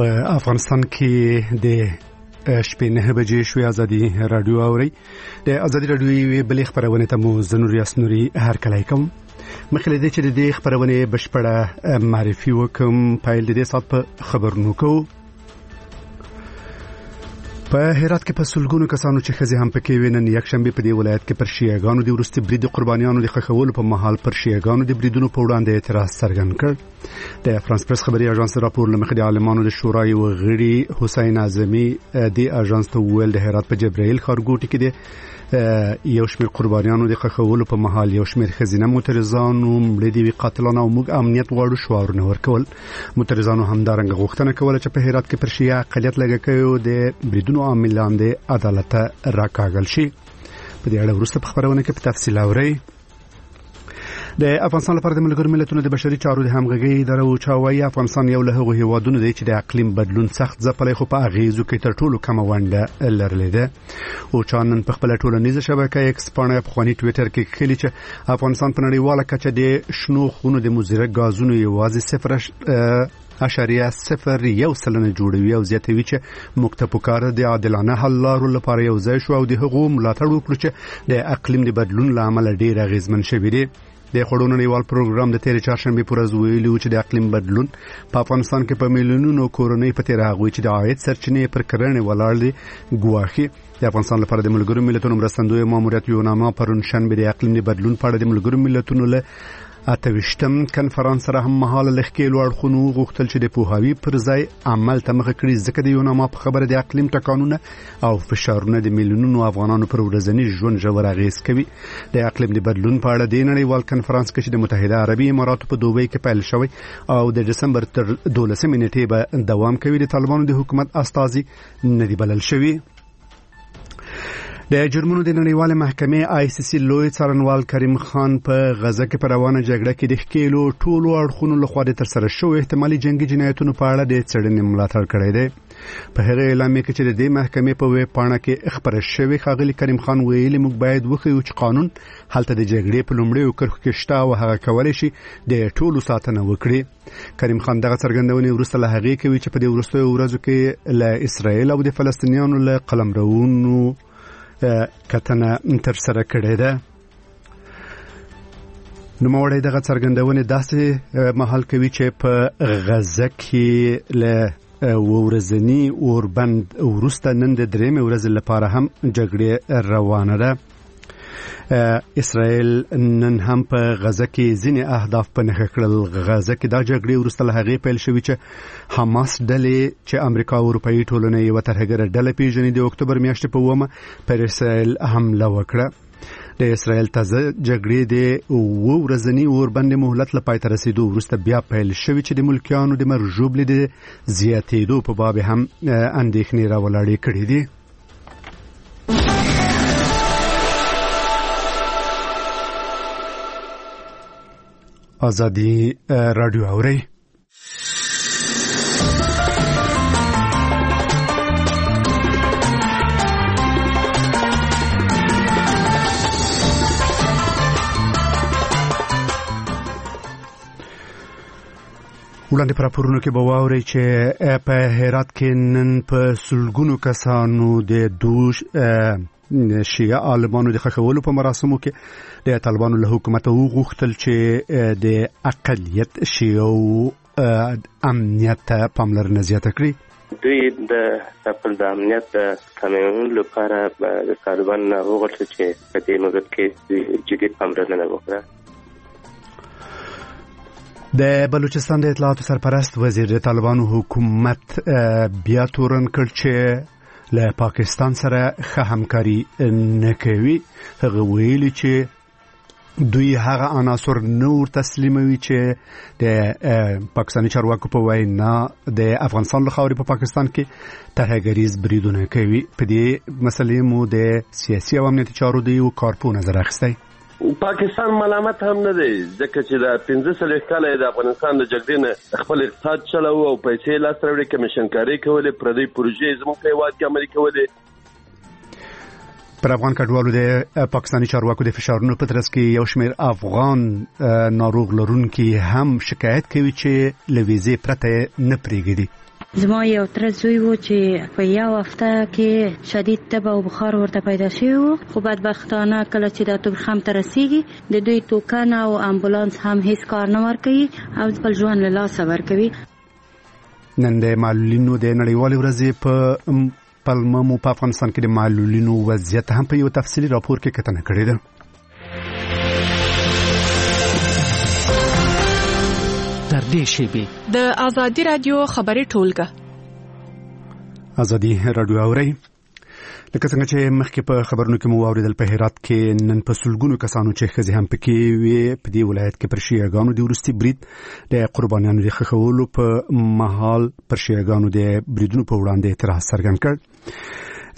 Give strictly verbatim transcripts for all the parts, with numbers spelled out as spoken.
په افغانستان کې د شپې نه بجې شوې ازادي رادیو اوري د ازادي رادیو بلې خبرونه ته مو زنور یاسنوري هر کله کوم مخکې دې چې د خبرونه بشپړه معرفي وکم پایل دې سات په خبرونو کو په هرات کې په سلګونو کسانو چې خزي هم پکې وینن یک شنبه په دې ولایت کې پر شیعاګانو د ورستي برید قربانیانو د خخولو په محل پر شیعاګانو د بریدونو په وړاندې اعتراض څرګند کړ د فرانس پریس خبري اژانس راپور لمخې د عالمانو د شورای و غړي حسین اعظمي د اژانس ته ویل د هرات په جبرائیل خارګوټي کې د یو شمېر قربانیانو د خخولو په محل یو شمېر خزینه معترضانو مړي دي قاتلانو او موږ امنیت غواړو شعارونه ورکول معترضانو همدارنګه غوښتنه کوله چې په هرات کې پر شیعه اقلیت لګکیو د بریدونو عاملان د عدالت راکاږل شي په دې اړه وروسته په خبرونه کې په تفصیل اوري د افغانستان لپاره د ملګرو ملتونو د بشري چارو د همغږي اداره او چاوي افغانستان یو له هغو هیوادونو دی چې د اقلیم بدلون سخت ځپلې خو په اغیزو کې تر ټولو کم ونده لرلې ده او چانن په خپل ټولنیزه شبکه ایکس باندې په خواني ټوئیټر کې خلی چې افغانستان په نړیواله کچه د شنو خونو د مزره غازونو یوازې صفر اشاریه صفر یو سلنه جوړوي او زیاتوي چې مکتبوکار د عادلانه حل لارو لپاره یو ځای شو او د حقوقو ملاتړ وکړي چې د اقلیم د بدلون لامل ډیر غیزمن شوی دی د خړونو نیوال پروګرام د تیرې چهارشنبه پر ورځ ویلو چې د اقلیم بدلون په افغانستان کې په میلیونونو کورنۍ په تیر هغه چې د عاید سرچینې پر کرنې ولاړ دي ګواخي د افغانستان لپاره د ملګرو ملتونو مرستندوی ماموریت یو نامه پرون شنبه د اقلیم بدلون په اړه د ملګرو ملتونو له اتوشتم کنفرانس سره هم مهاله لخکېلو اړخونو غوښتل چې د پوهاوی پر ځای عمل ته مخه کړي ځکه د یو نامه په خبره د اقلیم ټکانونه او فشارونه د میلیونونو افغانانو پر ورځني ژوند ژور اغیز کوي د اقلیم د بدلون په اړه د نړیوال کنفرانس کې د متحده عربي اماراتو په دوبۍ کې پیل شوی او د دسمبر تر دولسمې نیټې به دوام کوي د طالبانو د حکومت استازي ندی بلل شوی د جرمونو د نړیواله محکمې آی سی سی لوی څارنوال کریم خان په غزه کې پر روانه جګړه کې د ښکېلو ټولو اړخونو لخوا د ترسره شوی احتمالي جنگي جنایتونو په اړه د څېړنې ملاتړ کړی دی په هغه اعلان کې چې د محکمې په ویب پاڼه کې خبره شوې ښاغلي کریم خان ویلي موږ باید وښیو چې قانون هلته د جګړې په لومړیو کرښو کې شته او هغه کولی شي د ټولو ساتنه وکړي کریم خان دغه څرګندونې وروسته له هغې کوي چې په دې وروستیو ورځو کې له اسرائیل او د فلسطینیانو له قلمرونو کتنه تر سره کړې ده نو موړې دغه څرګندونه داسې محل کوي چې په غزه کې له ورځنی اوربند ورسته نن د درېمې ورځې لپاره هم جګړه روانه ده اسرائیل نن هم په غزه کې ځینې اهداف په نښه کړل غزه کې دا جګړه ورسته له هغې پیل شوې چې حماس ډلې چې امریکا او اروپאי ټولنې یو ترهګره ډله پیژني د اکتوبر میاشتې په اومه پر اسرائیل حمله وکړه د اسرائیل تازه جګړې د و ورځنی اوربند مهلت لپاره تر رسیدو ورسته بیا پیل شوې چې د ملکیانو د مرجوب لید زیاتېدو په باب هم اندېښنې راولاړې کړې دي ازادي رادیو اوري وړاندې پر راپورونو کې به واورئ چې په هرات کې نن په سلګونو کسانو د دوش شیعه عالمانو د خخولو په مراسمو کې د طالبانو له حکومت وغوښتل چې د اقلیت شیعه امنیت ته پاملرنه زیاته کړي دوی د خپل د امنیت د تامین لپاره د طالبان نه وغوښتل چې په دې موضوع کې جدي پاملرنه وکړي د بلوچستان د اطلاعاتو سرپرست وزیر د طالبانو حکومت بیا تورن کړ چې له پاکستان سره ښه همکاري نه کوي هغه ویلي چې دوی هغه عناصر نور تسلیموي چې د پاکستاني چارواکو په وینا د افغانستان له خاورې په پاکستان کې ترهګریز بریدونه کوي په دې مسلې مو د سیاسي او امنیتي چارو د یو کارپو نظر اخیستی پاکستان ملامت هم نه دی ځکه چې د پنځه څلوېښت کاله د افغانستان د جګړې نه خپل اقتصاد چلاو او پیسې لاسته راوړي کمیشنکاري کولې پردۍ پروژې زموږ په هېواد کې عملي کولې پر افغان کډوالو د پاکستاني چارواکو د فشارونو په ترڅ کې یو شمېر افغان ناروغ لرونکي هم شکایت کوي چې له ویزې پرته نه پرېږدي زما یو تر زوی و چې په یو هفته کې شدید تب او بخار ورته پیدا شوی و، خو بدبختانه کله چې د توبرخم ته رسیږي د دوی توکن او امبولانس هم هیڅ کار نه ورکوي او خپل ژوند له لاسه ورکوي. نن د معلولینو د نړیوالې ورځې په پلممو په افغانستان کې د معلولینو وضعیت هم په یو تفصیلي راپور کې کتنه کړې ده. تر دې شیبې د ازادي رادیو خبري ټولګه ازادي رادیو اوري لکه څنګه چې مخکې په خبرونو کې مو واوریدل په هرات کې نن په سلګونو کسانو چې ښځې هم پکې وي په دې ولایت کې پر شیعاګانو د وروستي برید د قربانیانو د ښخولو په مهال پر شیعاګانو د بریدونو په وړاندې اعتراض څرګند کړ.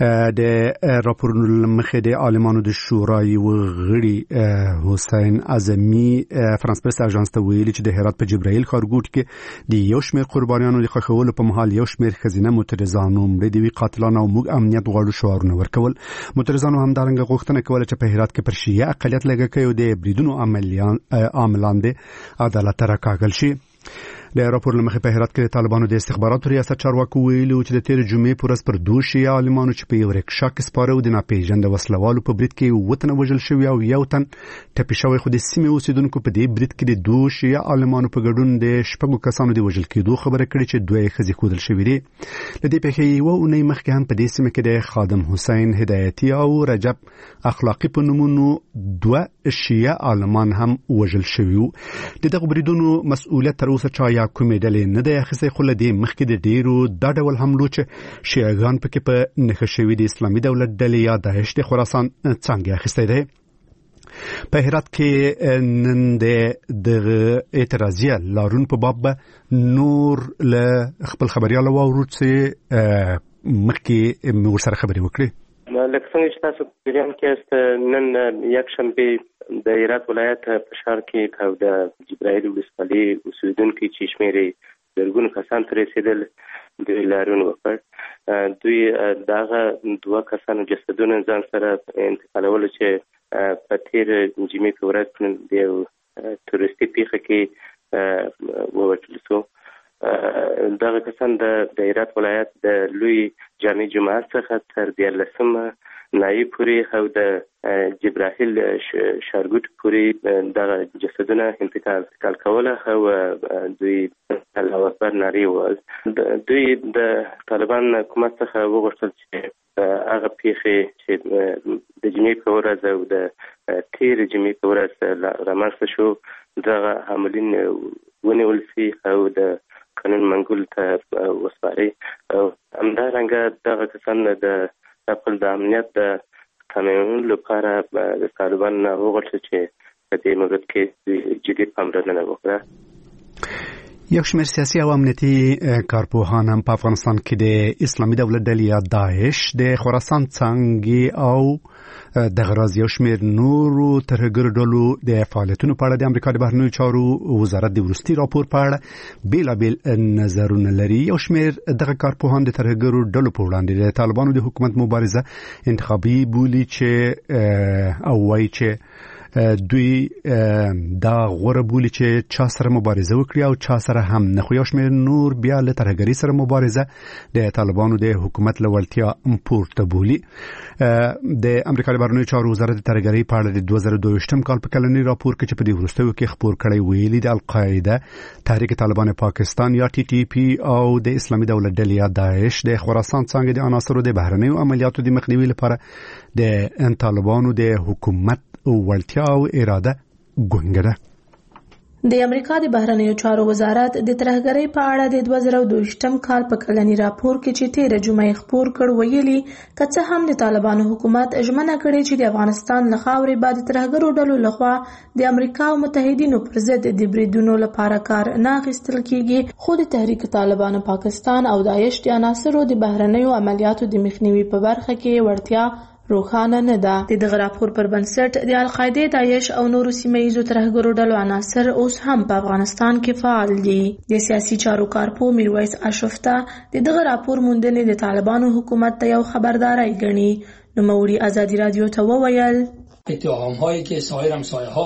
د راپورونو مخې د عالمانو د شورای وغړي حسین اعظمي فرانس پرس اژانس ته ویلي چې د هرات په جبرائیل ښارګوټ کې د یو شمېر قربانیانو د ښخولو په مهال یو شمېر ښځینه معترضانو مړه دي قاتلان او موږ امنیت غواړو شعارونه ورکول. معترضانو همدارنګه غوښتنه کوله چې په هرات کې پر شیعه اقلیت لږه کوي او د بریدونو عاملان د عدالت راکاږل شي. د راپور لمخې په هرات کې د طالبانو د استخباراتو ریاست چارواکو ویلي چې د تیر جمعې پر ورځ پر دوه شیعه عالمانو چې په یو رکشا کې سپاره و د ناپېژانده وسلوالو په برید کې اووه تنه وژل شوي او یو تن ټپي شوی، خو د سیمې اوسېدونکو په دې برید کې د دوه شیعه عالمانو په ګډون د شپږو کسانو د وژل کېدو خبره کړې چې دوه یې ښځې ښودل شوي دي. له دې پېښې یوه اونۍ مخکې هم په دې سیمه کې د خادم حسین هدایتي او رجب اخلاقي په نومونو دوه شیعه عالمان هم وژل شوي وو. د دغو بریدونو مسؤلیت تر اوسه چا یا کومې ډلې نه دی اخیستی، خو له دې مخکې د ډېرو دا ډول حملو چې شیعهګان پکې په نښه شوي د اسلامي دولت ډلې یا داعش د خراسان څانګې اخیستی دی. په هرات کې نن د دغه اعتراضیه لارون په باب نور له خپل خبريال واورو چې مخکې مور سره خبرې وکړي. لکه څنګه چې تاسو جریان کې است، نن یک شنبه د هرات ولایت په ښار کې او د جبرائیل ولسوالۍ اوسېدونکي چې شمېر زرګونو کسان ترې رسېدل دوی لارون وکړ. دوی دغه دوه کسانو جسدونه ځان سره انتقالول چې په تیر جمعې په ورځ د یو تورستي پیښه کې ووژل شو. دغه کسان د هرات ولایت د لوی جامع جماعت څخه تر دیارلسمه نایب پورې او د جبرائیل ښارګوټ پورې دغه جسدونه انتقال کوله او دوی الله اکبر نارې وویل. دوی د طالبان حکومت څخه وغوښتل چې هغه پیښې چې د جمعې په ورځ او د تیر جمعې په ورځ رامنځته شو دغه عاملین ونیول شي او د قانون منګول ته وسپاري. او همدارنګه دغه کسان د خپل د امنیت د تامینولو لپاره د طالبان نه وغوښتل چې په دې مورد کې جدي پاملرنه وکړي. یو شمېر سیاسي او امنیتي کارپوهان هم په افغانستان کې د اسلامي دولت ډلې یا داعش د خراسان څانګې او د غراز یو شمېر نورو ترهګرو ډلو د فعالیتونو په اړه د امریکا د بهرنیو چارو وزارت د وروستي راپور په اړه بیلابیل نظرونه لري. یو شمېر دغه کارپوهان د ترهګرو ډلو په وړاندې د طالبانو د حکومت مبارزه انتخابي بولي چې او وایي چې دوی دا غوره بولي چې چا سره مبارزه وکړي او چا سره هم نه. خو یو شمېر نور بیا له ترهګرۍ سره مبارزه د طالبانو د حکومت له وړتیا پورته بولي. د امریکا د بهرنیو چارو وزارت د ترهګرۍ په اړه د دوه زره دوه کال په کلني راپور کې چې په دې وروستیو کې خپور کړی ویلي د القاعده، تحریک طالبان پاکستان یا ټي ټي پی او د اسلامي دولت ډلې یا داعش د خراسان څانګې د عناصرو د بهرنیو عملیاتو د مخنیوي لپاره د طالبانو د حکومت او وړتیا او اراده ګونګه ده. د امریکا د بهرنیو چارو وزارت د ترهګرۍ په اړه د دوه زره دوه کال په کلني راپور کې چې تیر جمعې خپور کړ ویلي که څه هم د طالبانو حکومت ژمنه کړې چې د افغانستان له خاورې به د ترهګرو ډلو لخوا د امریکا او متحدینو پر ضد د بریدونو لپاره کار نه اخیستل کیږي، خو د تحریک طالبان پاکستان او داعش د عناصرو د بهرنیو عملیاتو د مخنیوي په برخه کې وړتیا روښانه نه ده. د دغه راپور پر بنسټ د القاعده، داعش او نورو سیمه‌ییزو ترهګرو ډلو عناصر اوس هم په افغانستان کې فعال دي. د سیاسي چارو کارپو میرویس اشرفته د دغه راپور موندنې د طالبانو حکومت ته یو خبرداری ګڼي. نوموړي ازادي رادیو ته وویل اتهام‌هایی که سایر همسایه‌ها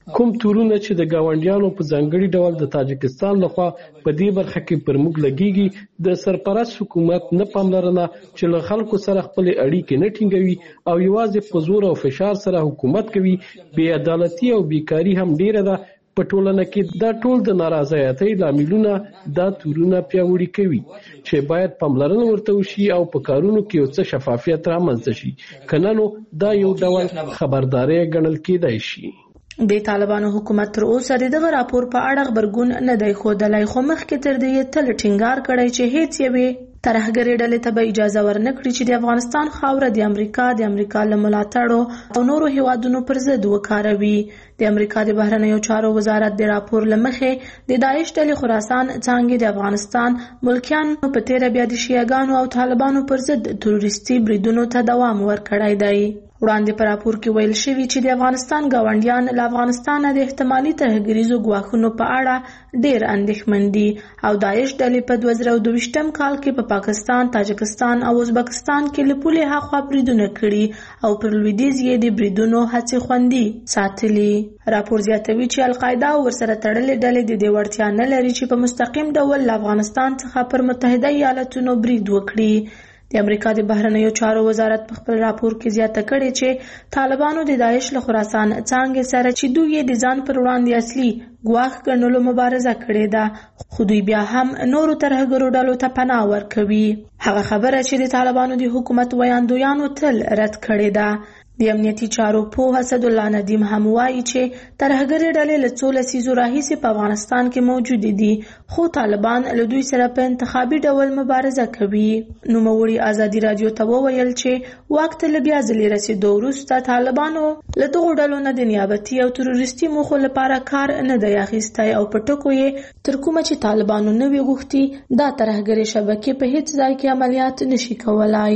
کوم تورونه چې د گاونډیانو په ځانګړي ډول د تاجکستان لخوا په دې برخه کې پر موږ لګيږي د سرپرست حکومت نه پاملرنه چې له خلکو سره خپل اړیکې نه ټینګوي او یوازې په زور او فشار سره حکومت کوي بې عدالتي او بیکاری هم ډیره ده په ټولنه کې دا ټول د نارضایتۍ لاملونه دا تورونه پیاوړي کوي چې باید پاملرنه ورته وشي او په کارونو کې یو څه شفافیت رامنځته شي کنه نو دا یو ډول خبرداري ګڼل کېدای شي. د طالبانو حکومت تر اوسه دغه راپور په اړه خبرګون نه دی ښودلی خو مخکې تر دې تل ټینګار کړی چې هیڅ یوې ترهګرې ډلې ته به اجازه ورنکړي چې د افغانستان خاوره د امریکا د امریکا له ملاتړو او نورو هیوادونو پر ضد وکاروي. د امریکا د بهرنیو چارو وزارت د راپور له مخې د داعش ډلې خراسان څانګې د افغانستان ملکیانو په تیره بیا د شیعاګانو او طالبانو پر ضد تروریستي بریدونو ته دوام ورکړی دی. وړاندې په راپور کې ویل شوي چې د افغانستان ګاونډیان له افغانستان د احتمالي ترهګریزو ګواښونو په اړه ډېر اندېښمن دي او داعش ډلې په دوه زره دوه کال کې په پاکستان، تاجکستان او ازبکستان کې له پولې هاخوا بریدونه کړي او پر لویدیځ یې د بریدونو هڅې خوندي ساتلي. راپور زیاتوي چې القاعده او ورسره تړلې ډلې د دې وړتیا نه لري چې په مستقیم ډول له افغانستان څخه پر متحده ایالاتونو برید وکړي. د امریکا د بهرنیو چارو وزارت په خپل راپور کې زیاته کړې چې طالبانو د داعش له خراسان څانګې سره چې دوی د ځان پر وړاندې اصلي ګواښ ګڼلو مبارزه کړې ده خو دوی بیا هم نورو ترهګرو ډلو ته پناه ورکوي. هغه خبره چې د طالبانو د حکومت ویاندویانو تل رد کړې ده. د امنیتي چارو پوه اسد الله ندیم هم وایي چې ترهګرې ډلې له څو لسیزو راهیسې په افغانستان کې موجودې دي خو طالبان له دوی سره په انتخابي ډول مبارزه کوي. نوموړي ازادي رادیو ته وویل چې واک ته له بیا ځلې رسېدو وروسته طالبانو له دغو ډلو نه د نیابتي او تروریستي موخو لپاره کار نه دی اخیستی او په ټکو یې تر کومه چې طالبانو نه وي غوښتي دا ترهګرې شبکې په هیڅ ځای کې عملیات نشي کولای.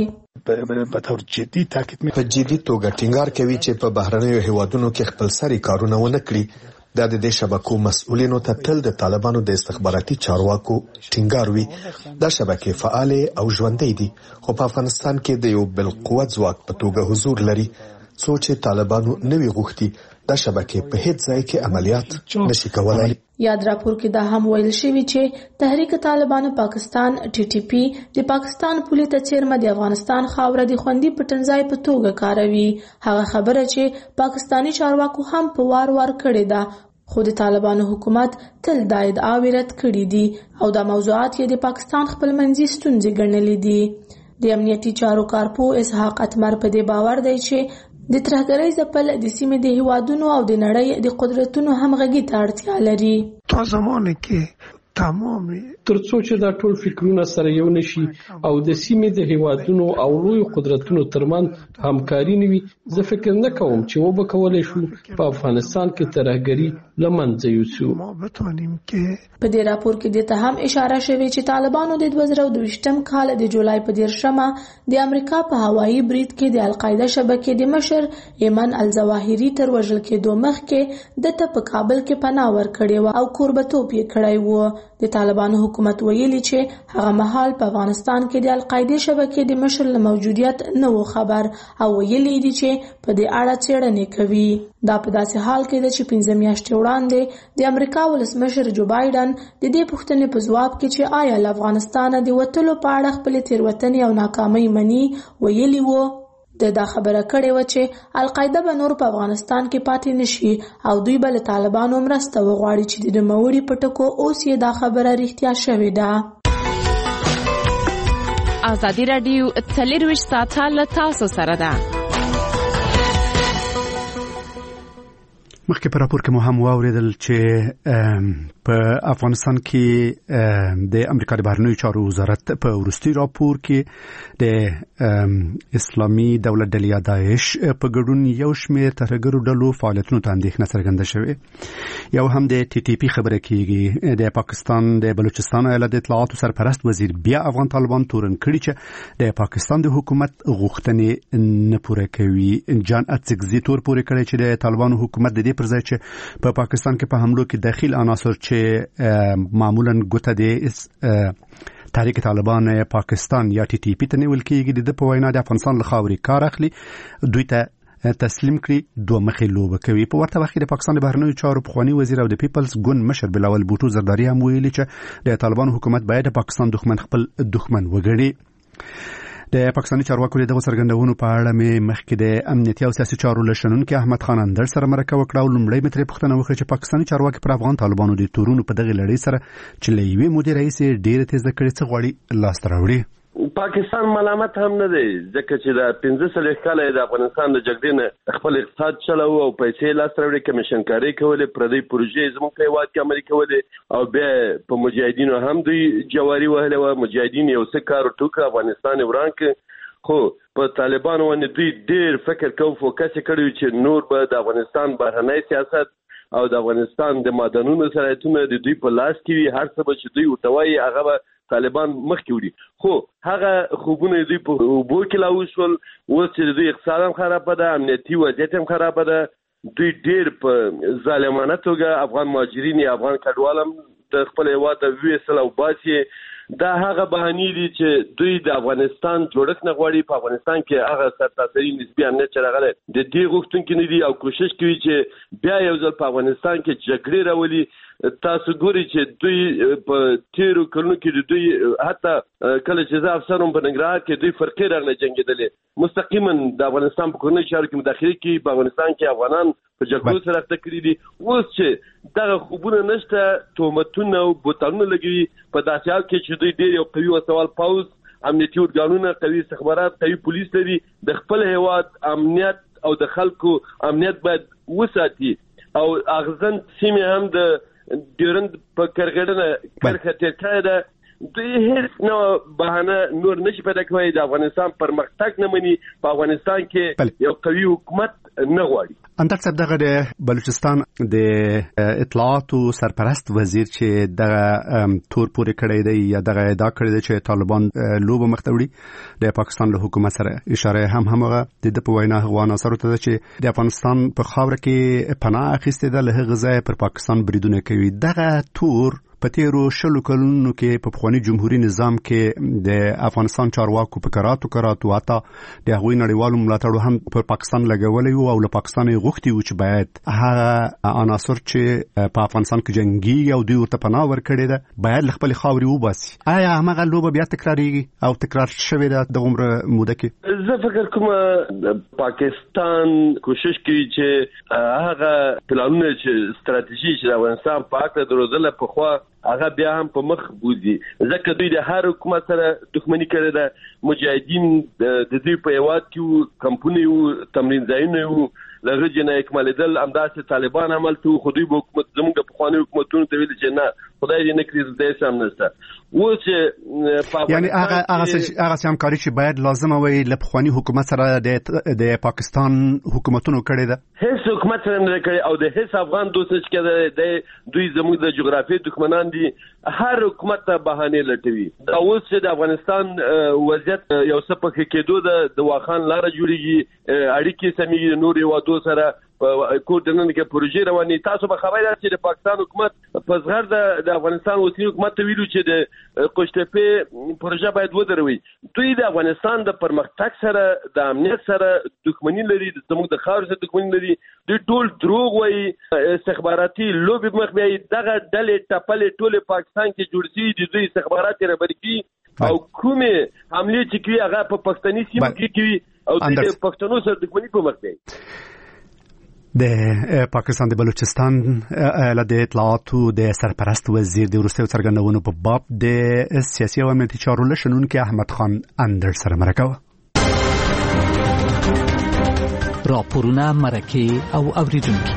په تور جدي تاکید په جدي توګه ټینګار کوي چې په بهرنیو هیوادونو کې خپل سري کارونه ونه کړي. دا د دې شبکو مسؤلینو ته تل د طالبانو د استخباراتي چارواکو ټینګار وي. دا شبکې فعال او ژوندۍ دي خو په افغانستان کې د یو بالقوت ځواک په توګه حضور لري. څو چې طالبانو نوي غوښتي دا شبکې په هیڅ ځای کې عملیات نشي کولای. یاد راپور کې دا هم ویل شوی چې تحریک طالبانو پاکستان ټي ټي پی د پاکستان پولې ته چیرمه د افغانستان خاوره د خوندي پټنځای په توګه کاروي. هغه خبره چې پاکستانی چارواکو هم په وار وار کړې ده خو د طالبانو حکومت تل دا ادعاوې رد کړې دي او دا موضوعات یې د پاکستان خپلمنځي ستونزې ګڼلې دي. د امنیتي چارو کارپو اسحاق اتمر په دې باور دی چې د ترهګرۍ ځپل د سیمې د هیوادونو او د نړۍ د قدرتونو همغږي ته اړتیا لري. تا زمانه کې تمام ترڅو چې دا ټول فکرونه سره یو نشي او د سیمې د هیوادونو او لوی قدرتونو ترمن همکاري نوي زه فکر نه کوم چې و به کولای شو په افغانستان کې ترهګري لمنځه یوسو. په دې راپور کې د ته هم اشاره شوې چې طالبانو د دوه زره دوه کال د جولای په دیرشمه د امریکا په هوایي برید کې د القاعده شبکې د مشر ایمن الظواهري تر وژل کېدو مخکې د ته په کابل کې پناه ورکړې و او کوربتوب یې کړی و. د طالبانو حکومت ویلي چې هغه مهال په افغانستان کې د القاعده شبکې د مشر له موجودیت نه و خبر او ویلي دي چې په دې اړه څېړنې کوي. دا په داسې حال کې ده چې پنځه میاشتې وړاندې د امریکا ولسمشر جو بایدن د دې پوښتنې په ځواب کې چې آیا له افغانستانه د وتلو په اړه خپلې تېروتنې او ناکامۍ مني ویلي و. د دا خبره کړې و چې القاعده به نور په افغانستان کې پاتې نشي او دوی به له طالبانو مرسته وغواړي چې د نوموړي په ټکو اوس یې دا خبره رښتیا شوې ده. ازادي راډیو څلرویشت ساعته له تاسو سره ده. مخکې په راپور کې مو هم واوریدل چې په افغانستان کې د امریکا د بهرنیو چارو وزارت په وروستي راپور کې د اسلامي دولت ډلې داعش په ګډون یو شمېر ترهګرو ډلو فعالیتونو ته اندېښنه څرګنده شوې. یو هم د ټي ټي پی خبره کېږي. د پاکستان د بلوچستان ایالت د اطلاعاتو سرپرست وزیر بیا افغان طالبان تورن کړي چې د پاکستان د حکومت غوښتنې نه پوره کوي. جان اتسکزي تور پوره کړي چې د طالبانو حکومت د پر ځای چې په پاکستان کې په حملو کې داخل عناصر چې معمولا ګوته د تحریک طالبان پاکستان یا ټي ټي پی ته نیول کېږي د په وینا د افغانستان له خاورې کار اخلي دوی ته تسلیم کړي دوه مخې لوبه کوي. په ورته وخت کې د پاکستان د بهرنیو چارو پخوانی وزیر او د پیپلز ګوند مشر بلاول بوټو زرداری هم ویلي چې د طالبانو حکومت باید د پاکستان دښمن خپل دښمن وګڼي. د پاکستاني چارواکو د دغه څرګندونو په اړه مې مخکې د امنیتي او سیاسي چارو لشنونکي احمد خان اندر سره مرکه وکړه او لومړی مې ترې پوښتنه وکړه چې پاکستاني چارواکي پر افغان طالبانو د تورونو په دغه لړۍ سره چې له یوې مودې راهیسې ډېره تیزه کړې څه غواړي لاسته راوړي. پاکستان ملامت هم نه دی ځکه چې د پنځه څلوېښت کاله د افغانستان د جګړې نه خپل اقتصاد چلاوه او پیسې لاسته راوړې، کمیشنکارۍ کولې، پردۍ پروژې زموږ په هېواد کې عملي کولې او بیا په مجاهدینو هم دوی جواري وهلې وه. مجاهدین یو څه کار وټوکه، افغانستان یې وران کړ، خو په طالبانو باندې دوی ډېر فکر کوي، فوکس یې کړی چې نور به د افغانستان بهرنی سیاست او د افغانستان د معدنونو صنعتونه د دوی په لاس کې وي، هر څه به چې دوی ورته وایي هغه به طالبان مخکې وړي. خو هغه خوبونه دوی په اوبو کې لاوشول. اوس چې د دوی اقتصاد هم خرابه ده، امنیتي وضعیت هم خرابه ده، دوی ډېر په ظالمانه توګه افغان مهاجرین یا افغان کډوال هم د خپل هېواد ته ویستل او باسي. دا هغه بهانې دي چې دوی د افغانستان جوړښت نه غواړي. په افغانستان کې هغه سرتاسري نسبي امنیت چې راغلی د دې غوښتونکي نه دي او کوشش کوي چې بیا یو ځل په افغانستان کې جګړې راولي. تاسو ګورئ چې دوی په تیرو کلونو کې د دوی حتی کله چې زه افسر وم په ننګرهار کې دوی فرقې راغلې جنګېدلې، مستقیما د افغانستان په کورنیو چارو کې مداخلې کوي، په افغانستان کې افغانان په جګړو سره اخته کړي دي. اوس چې دغه خوبونه نشته، تهمتونه او بوتلونه لګوي په داسې حال کې چې دوی ډېر یو قوي وسوال پوځ، امنیتي ارګانونه، قوي استخبارات، قوي پولیس لري. د خپل هېواد امنیت او د خلکو امنیت باید وساتي او اغزن سیمې هم د ډیورند په کرغړنه کرخه تیر کړی ده. دوی هیڅ نو بهانه نور نشي پیدا کوي. د افغانستان پرمختګ نه مني، په افغانستان کې یو قوي حکومت نه غواړي. اندر صاحب دغه د بلوچستان د اطلاعاتو سرپرست وزیر چې دغه تور پورې کړی دی یا دغه ادعا کړی دی چې طالبان لوبه مخته وړي د پاکستان له حکومت سره، اشاره هم همغه د د په وینا هغه عناصر ته چې د افغانستان په خاوره کې پناه اخیستې ده، له هغه ځای پر پاکستان بریدونه کوي. دغه تور په تیرو شلو کلونو کې په پخواني جمهوریت نظام کې د افغانستان چارواکو په کراتو کراتو حتی د هغوی نړیوالو ملاتړو هم پر پاکستان لګولې وو او له پاکستان یې غوښتي وو چې باید هغه عناصر چې په افغانستان کې جنګي او دوی ورته پناه ورکړې ده باید له خپلې خاورې وباسي. آیا همغه لوبه بیا تکرارېږي او تکرار شوې ده د عمر موده کې؟ زه فکر کوم پاکستان کوشش کوي چې هغه پلانونه چې ستراتیژي چې د افغانستان په اړه دروځله په خوا هغه بیا هم په مخ بوزي، ځکه دوی د هر حکومت سره دښمني کړې ده. مجاهدین د دوی په هېواد کې کمپونه وو، تمرین ځایونه وو، له هغه جنه اکمالېدل. همداسې طالبان عملته وو، خو دوی به حکومت زموږ د پخواني حکومتونو ته ویلي چې نه خدای دې نه کړي داسې هم نشته. اوس چې یعنی هغه هغه همکاري چې باید لازمه وي له پخواني حکومت سره د پاکستان حکومتونو کړې ده، هیڅ حکومت سره نه کړی او د هیڅ افغان دوست چې کېده دوی زموږ د جغرافیې دښمنان دي. هر حکومت ته بهانې لټوي. اوس چې د افغانستان وضعیت یو څه په ښه کېدو د واخان لاره جوړېږي، اړیکې سمېږي نور هېوادو سره، کور دننه کې پروژې روانې. تاسو به خبر یاست چې د پاکستان حکومت په زغر د افغانستان اوسني حکومت ته ویلو چې د قوشتېپې پروژه باید ودروي. دوی د افغانستان د پرمختګ سره د امنیت سره دښمني لري، زموږ د خاورې سره دښمني لري. دوی ټول دروغ وایي، استخباراتي لوبې مخ بیایي. دغه ډلې ټپلې ټولې پاکستان کې جوړ شوي دي، دوی استخبارات یې رهبري کوي او کومې حملې چې کوي هغه په پښتني سیمو کې کوي او دوی د پښتنو سره دښمني په مخ بیایي. د پاکستان د بلوچستان ایالت د اطلاعاتو د سرپرست وزیر د وروستیو څرګندونو په باب د سیاسي او امنیتي چارو لشنونکي احمد خان اندر سره مرکه وه. راپورونه، مرکې او اوریدونکي.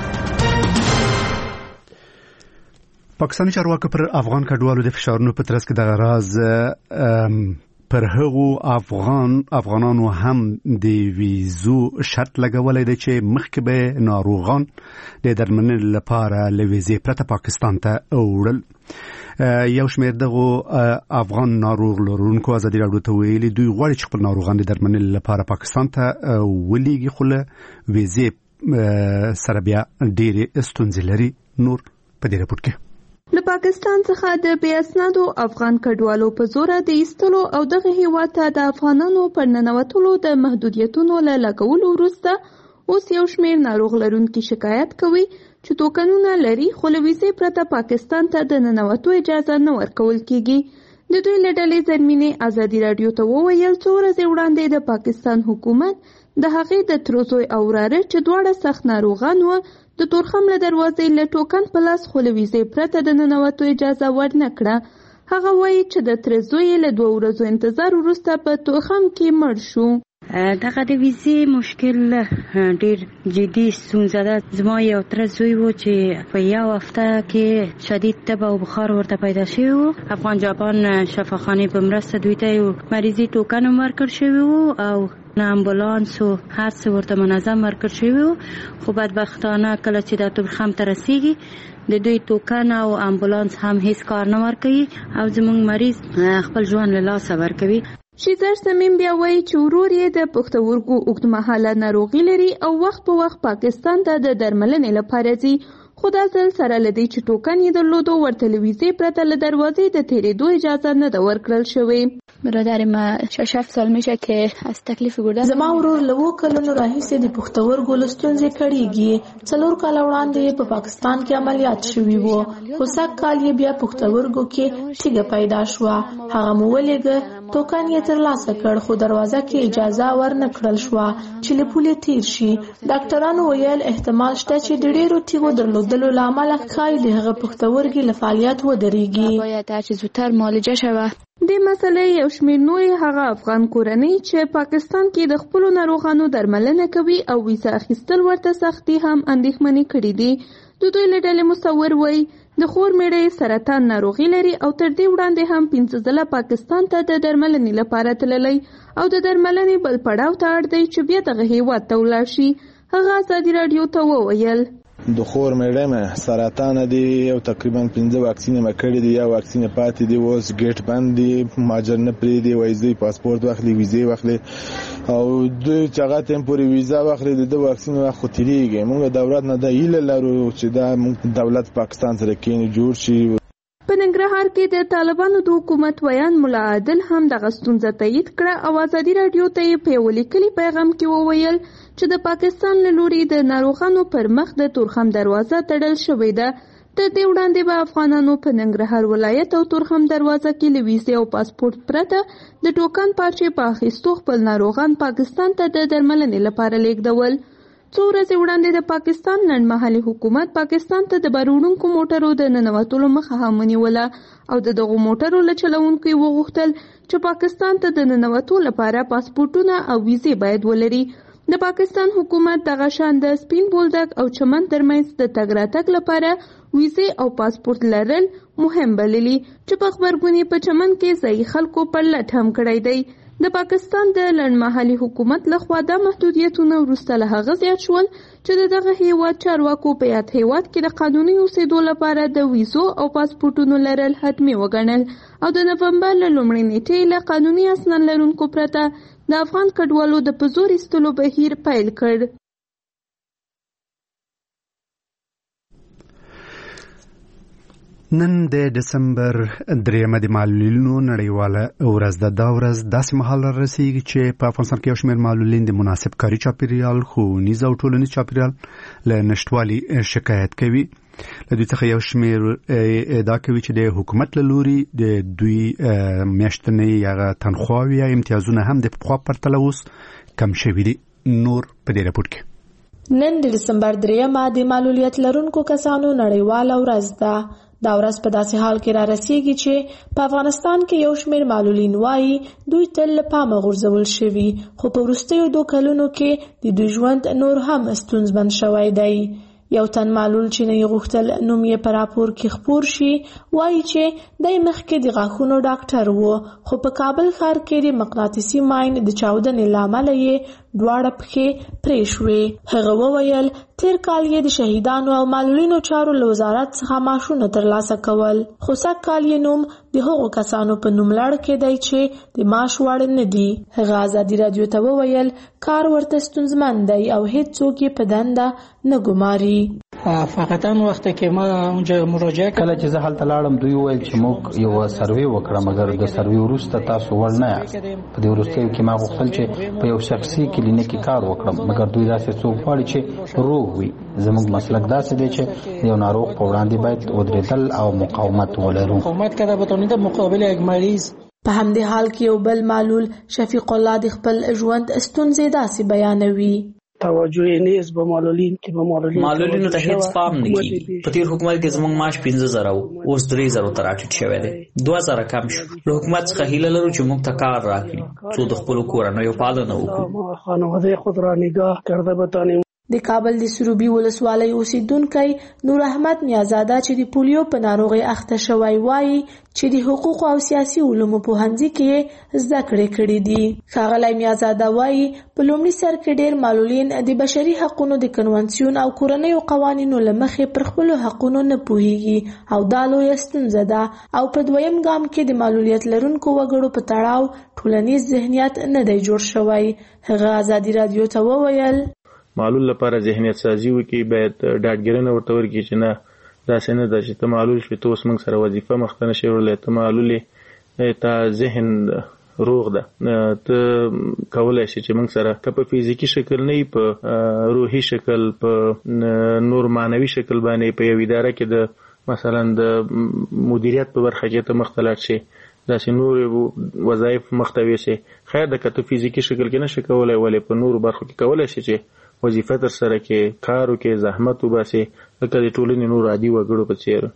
پاکستاني چارواکو پر افغان کډوالو د فشارونو په ترڅ کې دغه راز پر هغو افغان افغانانو هم د ویزو شرط لګولای دی چې مخکې به ناروغان د درملنې لپاره له ویزې پرته پاکستان ته وړل. یو شمېر دغه افغان ناروغ لرونکو ازادي راډیو ته ویلي دوی غواړي چې خپل ناروغان د درملنې لپاره پاکستان ته ولېږي، خو له ویزې سره بیا ډېرې ستونزې لري. نور په دې راپور کې له پاکستان څخه د بې اسنادو افغان کډوالو په زور د ایستلو او دغه هیواد ته د افغانانو پر ننوتلو د محدودیتونو له لګولو وروسته اوس یو شمېر ناروغ لرونکي شکایت کوي چې توکنونه لري خو له ویزې پرته پاکستان ته د ننوتو اجازه نه ورکول کیږي. د دوی له ډلې زرمینې ازادي راډیو ته وویل څو ورځې وړاندې د پاکستان حکومت د هغې د تره زوی او وراره چې دواړه سخت ناروغان وو د تورخم له دروازې له ټوکن په لاس خو له ویزې پرته د ننوتو اجازه ورنه کړه. هغه وایي چې د تره زوی له دوه ورځو انتظار وروسته په تورخم کې مړ شو. دغه د ویزې مشکل ډیر جدي ستونزه ده. زما یو تره زوی و چې په یو هفته کې شدید تب او بخار ورته پیدا شوی و. افغان جاپان شفاخانې په مرسته دوی ته یو مریضي ټوکن ورکړ شوی و او نه امبولانس او هر څه ورته منظم ورکړ شوی و. خو بدبختانه کله چې د تورخم ته رسیږي د دوی ټوکن او امبولانس هم هیڅ کار نه ورکوي او زموږ مریض خپل ژوند له لاسه ورکوي. شیزر سمیم بیا وایي چې ورور یې د پښتورګو اوږدمهاله ناروغي لري او وخت په وخت پاکستان ته د درملنې لپاره ځي خو دا ځل سره له دې چې ټوکن یې درلودو ورته له ویزې پرته له دروازې د تېرېدو اجازه نه ده ورکړل شوې. برادر ما شش هفت سال میشه که از تکلیف گردن زما ورور له اووه کلونو راهیسې د پښتورګو له ستونزې کړېږي. څلور کاله وړاندې په پاکستان کې عملیات شوي وو خو سږ کال یې بیا پښتورګو کې تیږه پیدا شوه. هغه مو ولېږه توکن یې ترلاسه کړ خو دروازه کې اجازه ورنه کړل شوه چې له پولې تیر شي. ډاکټرانو ویل احتمال شته چې د ډېرو تیږو درلودلو له امله ښایي د هغه پښتورګي له فعالیت ودرېږي. باید هرچه زودتر معالجه شوه. دې مسلې یو شمېر نورې هغه افغان کورنۍ چې پاکستان کې د خپلو ناروغانو درملنه کوي او ویزه اخیستل ورته سختي هم اندېښمنې کړي دي. د دوی له ډلې مصور وایي د خور میړه سرطان ناروغي لري او تر دې وړاندې هم پنځه ځله پاکستان ته د درملنې لپاره تللی او د درملنې بل پړاو ته اړ دی چې بیا دغه هیواد ته ولاړ شي. هغه ازادي راډیو ته وویل د خور میړه مې سرطان دی او تقریبا پنځه واکسین مې کړی دی. یا واکسین پاتې دی اوس ګیټ بند دی ماجر نه پرې دی وایي پاسپورت واخلي ویزه واخلي او دوی چې هغه ټیم پورې ویزه واخلي د واکسین واخ خو تیریږي. موږ دولت نه د هیله لرو چې دا موږ دولت پاکستان سره کېنی جوړ شي. په ننګرهار کې د طالبانو د حکومت ویان ملا عادل هم دغه ستونزه تایید کړه او ازادي راډیو ته یې په یو لیکلي پیغام کې وویل چې د پاکستان له لوري د ناروغانو پر مخ د تورخم دروازه تړل شوې ده. تر دې وړاندې به افغانانو په ننګرهار ولایت او تورخم دروازه کې له ویزې او پاسپورت پرته د ټوکن پارچې په اخیستو خپل ناروغان پاکستان ته د درملنې لپاره لیږدول. څو ورځې وړاندې د پاکستان لنډمهالي حکومت پاکستان ته د بهرونکو موټرو د ننوتلو مخه هم ونیوله او د دغو موټرو له چلوونکو یې وغوښتل چې پاکستان ته د ننوتو لپاره پاسپورټونه او ویزې باید ولري. د پاکستان حکومت دغه شان د سپین بولدک او چمن ترمنځ د تګ راتګ لپاره ویزې او پاسپورت لرل مهم بللي چې په غبرګونې په چمن کې ځایي خلکو پر لټ هم کړی دی. د پاکستان د لنډمهالي حکومت لخوا دا محدودیتونه وروسته له هغه زیات شول چې د دغه هیواد چارواکو په یاد هیواد کې د قانوني اوسېدو لپاره د ویزو او پاسپورټونو لرل حتمي وګڼل او د نومبر له لومړۍ نیټې له قانوني اسناد لرونکو پرته د افغان کډوالو د په زور ایستلو بهیر پیل کړ. نن د دسمبر دریمه د معلولینو نړیواله ورځ ده. دا ورځ داسې مهال رسیږي چې په افغانستان کې یو شمېر معلولین د مناسب کاري چاپیریال ښوونیز او ټولنیز چاپیریال له نشتوالي شکایت کوي. له دوی څخه یو شمېر ادعا کوي چې د حکومت له لوري د دوی میاشتنۍ هغه تنخواوې یا امتیازونه هم د پخوا پرتله اوس کم شوي دي. نور په دې راپور کې نن د دسمبر دریمه د معلولیت لرونکو کسانو نړیواله ورځ ده. دا ورځ په داسې حال کې را رسیږي چې په افغانستان کې یو شمېر معلولین وایي دوی تل له پامه غورځول شوي خو په وروستیو دوه کلونو کې د دوی ژوند نور هم ستونزمن شوی دی. یو تن معلول چې نه یې غوښتل نوم یې په راپور کې خپور شي وایي چې دی مخکې د غاښونو ډاکټر و خو په کابل ښار کې د مقناطیسي ماین د چاودنې له امله یې دواړه پښې پرې شوې. هغه وویل تیر کال یې د شهیدانو او معلولینو چارو له وزارت څخه معاشونه ترلاسه کول خو سږ کال یې نوم د هغو کسانو په نوم لړ کېدی چې د معاش وړ نه دي. هغه ازادي راډیو ته وویل کار ورته ستونزمن دی او هیڅ څوک یې په دنده نه ګماري. فقطان وخت کې ما مراجعه کله چې زه هلته لاړم دوی وویل چې موږ یو سروې وکړه مګر د سروې وروسته تاسو وړ نه یاست. په دې وروستیو کې ما غوښتل چې په یو شخصي کلینیک کې کار وکړم مګر دوی داسې څوک غواړي چې روغ وي. زموږ مسلک داسې دی چې یو ناروغ په وړاندې باید ودرېدل او مقاومت ولرو. مقاومت کړه بتونید مقابل یک مریض. په همدې حال کې یو بل معلول شفیق الله د خپل ژوند ستونزې داسې بیانوي. توجه نیز به معلولین کې به معلولین معلولینو ته هیڅ پام نه کیږي. په تیر حکومت کې زموږ معاش پنځه زره و اوس درې زره ته راټیټ شوی دی. دوه زره کم شو. له حکومت څخه هیله لرو چې موږ ته کار راکړي څو د خپلو کورنیو پالنه وکړو. خانواده خود را نگاه کرده بتانیم. د کابل د سروبي ولسوالۍ اوسیدونکی نور احمد میازاده چې د پولیو په ناروغۍ اخته شوی وایي چې د حقوق او سیاسي علومو پوهنځي کې زده کړې کړې دي. ښاغلی میازاده وایي په لومړي سر کې ډېر معلولین د بشري حقونو د کنونسیون او کورنیو قوانینو له مخې پر خپلو حقونو نه پوهیږي او دا لویه ستونزه ده او په دویم ګام کې د معلولیت لرونکو وګړو په تړاو ټولنیز ذهنیت نه دی جوړ شوی. هغه ازادي رادیو ته وویل معلول لپاره ذهنیت سازي وکړي، باید ډاډګرنه ورته ورکړي چې نه داسې نه ده چې ته معلول شوې ته اوس موږ سره وظیفه مخته نه شې وړلی، ته معلول یې، تا ذهن روغ ده، ته کولی شي چې موږ سره که په فزیکي شکل نه په روحي شکل په نور معنوي شکل باندې په یو اداره کې د مثلا د مدیریت په برخه کې ته مخته لاړ شي، داسې نور وظایف مخته ویسي. خیر ده که ته فزیکي شکل کې نشي کولی ولې په نورو برخو کې کولی شي چې وظیفه تر سره کې کار وکړي، زحمت وباسي لکه د ټولنې نور عادي وګړو په څېر.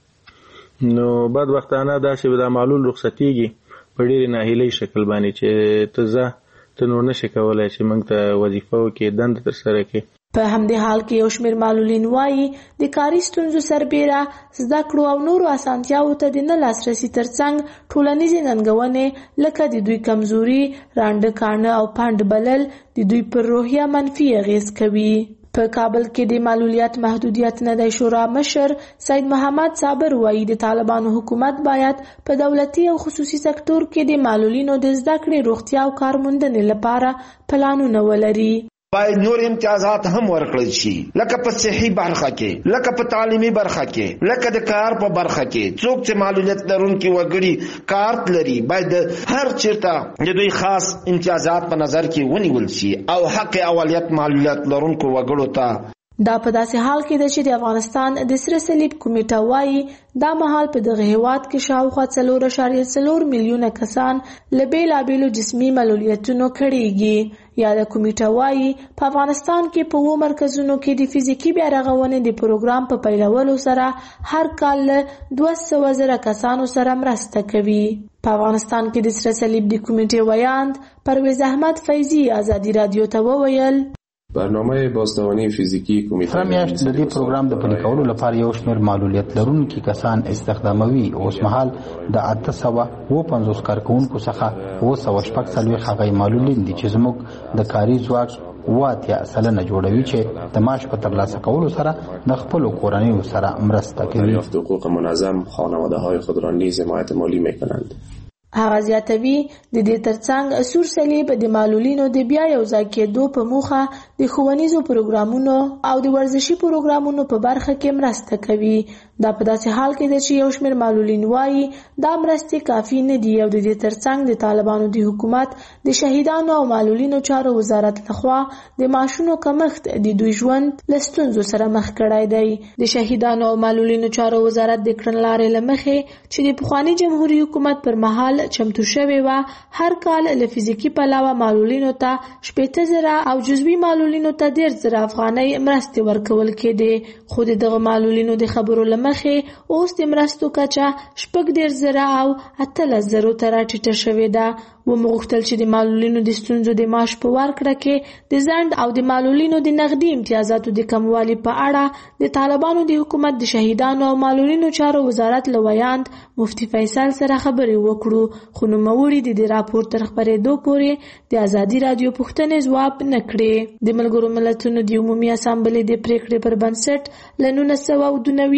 نو بدبختانه داسې به دا معلول رخصتېږي په ډېرې ناهیلۍ شکل باندې چې ته ځه ته نور نشي کولی چې موږ ته وظیفه وکړي، دنده تر سره کړي. په همدې حال کې یو شمېر معلولین وایي د کاري ستونزو سربیره زده کړو او نورو اسانتیاوو ته د نه لاسرسي ترڅنګ ټولنیزې ننګونې لکه د دوی کمزوري، رانډه کاڼه او پنډ بلل د دوی پر روحیه منفي اغېز کوي. په کابل کې د معلولیت محدودیت ندی شورا مشر سید محمد صابر وایي د طالبانو حکومت باید په دولتي او خصوصي سکتور کې د معلولینو د زده کړې، روغتیا او کارموندنې لپاره پلانونه ولري. باید نور امتیازات هم ورکړل شي لکه په صحي برخه کې، لکه په تعلیمي برخه کې، لکه د کار په برخه کې. څوک چې معلولیت لرونکي وګړي کارت لري باید هر چیرته د دوی خاص امتیازات په نظر کې ونیول شي او حق اولیت معلولیت لرونکو وګړو ته. دا په داسې حال کې ده چې د افغانستان د سره صلیب کمیټه وایي دا مهال په دغه هیواد کې شاوخوا څلور اعشاریه څلور میلیونه کسان له بېلابېلو جسمي معلولیتونو کړېږي. یا د کمیټه وایي په افغانستان کې په اووه مرکزونو کې د فزیکي بیارغونې د پروګرام په پیلولو سره هر کال له دوه سوه زره کسانو سره مرسته کوي. په افغانستان کې د سره صلیب د کمیټې ویاند پرویز احمد فیضي ازادي رادیو ته وویل برنامه بازدوانی فیزیکی کمیته سره میاشت د دې پروګرام د پلي کولو لپاره یو شمېر معلولیت لرونکي کسان استخداموي. اوس مهال د اته سوه اووه پنځوس کارکوونکو څخه اووه سوه شپږ څلوېښت هغه معلولین دي چې زموږ د کاري ځواک اووه اتیا سلنه جوړوي چې د معاش په ترلاسه کولو سره د خپلو کورنیو سره مرسته کوي. دریافت حقوق منظم خانواده های خود را نیز حمایت مالی میکنند. هغه زیاتوي د دې ترڅنګ سور صلیب د معلولینو د بیا یو ځای کېدو په موخه د ښوونیزو پروګرامونو او د ورزشي پروګرامونو په برخه کې مرسته کوي. دا په داسې حال کې ده چې یو شمېر معلولین وایي دا مرستې کافي نه دي او د دې ترڅنګ د طالبانو د حکومت د شهیدانو او معلولینو چارو وزارت لخوا د معاشونو کمښت د دوی ژوند له ستونزو سره مخ کړی دی. د شهیدانو او معلولینو چارو وزارت د کړنلارې له مخې چې د پخواني جمهوري حکومت پر مهال چمتو شوی و هر کال له فزیکي پلوه معلولینو ته شپېته زره او جزوي معلولینو ته ډېر زره افغانۍ مرستې ورکول کېدې. خو د دغه معلولینو د خبرو له مخې اوس د مرستو کچه شپږ دېرش زره او اتلس زرو ته راټیټه شوې ده. ومو غوښتل چې د معلولینو د ستونزو د معاش په ورکړه کې د ځنډ او د معلولینو د نغدي امتیازاتو د کموالي په اړه د طالبانو د حکومت د شهیدانو او معلولینو چارو وزارت له ویاند مفتي فیصل سره خبرې وکړو، خو نوموړي د دې راپور تر خپرېدو پورې د ازادي رادیو پوښتنې ځواب نه کړې. د ملګرو ملتونو د عمومي اسامبلې د پریکړې پر بنسټ له نولس سوه او دوه نوي کال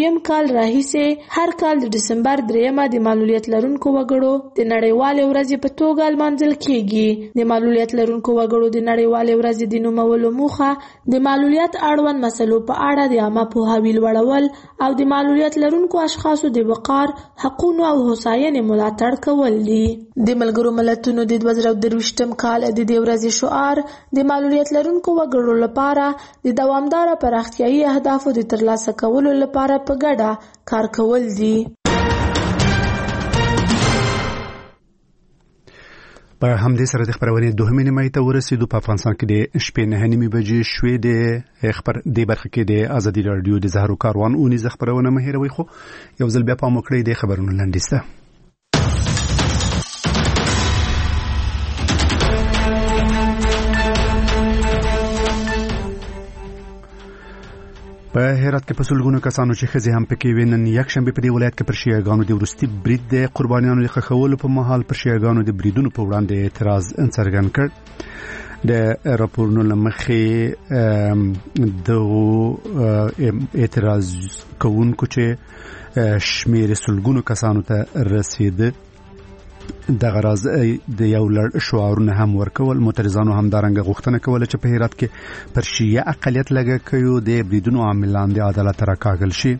کال راهیسې هر کال د ډسمبر دریمه د معلولیت لرونکو وګړو د نړیوالې ورځې په توګه لمانځل کیږي. د معلولیت لرونکو وګړو د نړیوالې ورځې د نومولو موخه د معلولیت اړوند مسلو په اړه د عامه پوهاوي لوړول او د معلولیت لرونکو اشخاصو د وقار، حقونو او هوساینې ملاتړ کول دي. د ملګرو ملتونو د دوه زره درویشتم کال د دې ورځې شعار د معلولیت لرونکو وګړو لپاره د دوامداره پراختیايي اهدافو د ترلاسه کولو لپاره په ګډه کار کول دي. په همدې سره د خبرونې دوهمې نیمایي ته ورسېدو. په افغانستان کې د شپې نهه نیمې بجې شوې. د خبر د برخه کې د ازادي رادیو د زهرو کاروان اونیز خبرونه مه هېروئ. خو یو ځل بیا پام وکړئ د خبرونو لنډیسته. په هرات کې په سلګونو کسانو چې ښځې هم پکې وې نن یکشنبه په دې ولایت کې پر شیعاګانو د وروستي برید د قربانیانو د ښخولو په مهال پر شیعاګانو د بریدونو په وړاندې اعتراض څرګند کړ. د راپورونو له مخې دغو اعتراض کوونکو چې شمېر سلګونو کسانو ته رسېده دغه راز د یو لړ شعارونه هم ورکول. معترضانو هم دارنګه غوښتنه کوله چې په هرات کې پر شیعه اقلیت لږه کوي د بریدونو عاملان د عدالت راکاږل شي.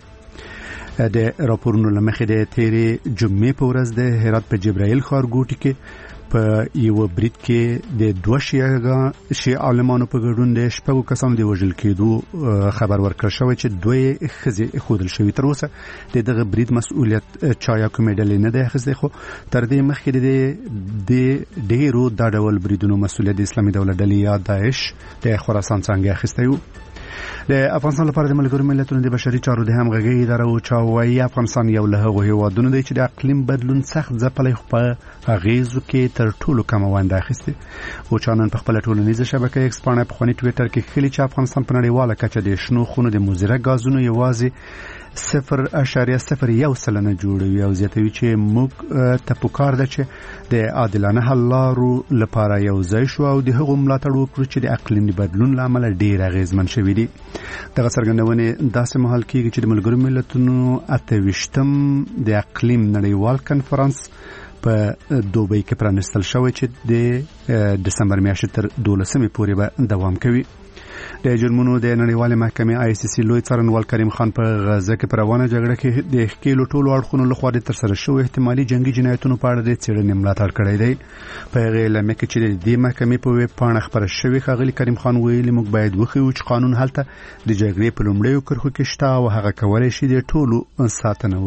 د راپورونو له مخې د تیرې جمعې په ورځ د هرات په جبرائیل ښارګوټي کې په یو برید کې د دوه شیعه شیعه عالمانو په ګډون د شپږو کسانو د وژل کېدو خبر ورکړ شوی چې دوی ښځې ښودل شوي. تر اوسه د دغه برید مسؤلیت چا یا کومې ډلې نه دی اخیستی، خو تر دې مخکې د ډېرو دا ډول بریدونو مسؤلیت د اسلامي دولت ډلې یا داعش د خراسان څانګې اخیستی و. د افغانستان لپاره د ملګرو ملتونو د بشري چارو د همغږۍ اداره اوچا وايي افغانستان یو له هغو هیوادونو دی چې د اقلیم بدلون سخت ځپلی خو په اغیزو کې تر ټولو کمه ونډه اخیستې. اوچا نن په خپله ټولنیزه شبکه ایکس پاڼه پخواني ټویټر کې ښیلي چې افغانستان په نړیواله کچه د شنو خونو د مضره ګازونو یوازې صفر اعشاریه صفر یو سلنه جوړوي او زیاتوي چې موږ ته پکار ده چې د عادلانه حل لارو لپاره یو ځای شو او د هغو ملاتړ وکړو چې د اقلیم بدلون له امله ډېر اغیزمن شوي دي. دغه څرګندونې داسې مهال کېږي چې د ملګرو ملتونو اته ویشتم د اقلیم نړیوال کنفرانس په دوبۍ کې پرانستل شوی چې د دسمبر میاشتې تر دولسمې پورې به دوام کوي. د جرمونو د نړیوالې محکمې آی سی سی لوی څارنوال کریم خان په غزه کې پر روانه جګړه کې د ښکېلو ټولو اړخونو لخوا د ترسره شوو احتمالي جنگي جنایتونو په اړه د څېړنې ملاتړ کړی دی. په هغې اعلامیه کې چې د دې محکمې په ویب پاڼه خپره شوې ښاغلي کریم خان ویلي موږ باید وښیو چې قانون هلته د جګړې په لومړیو کرښو کې شته او هغه کولی شي د ټولو ساتنه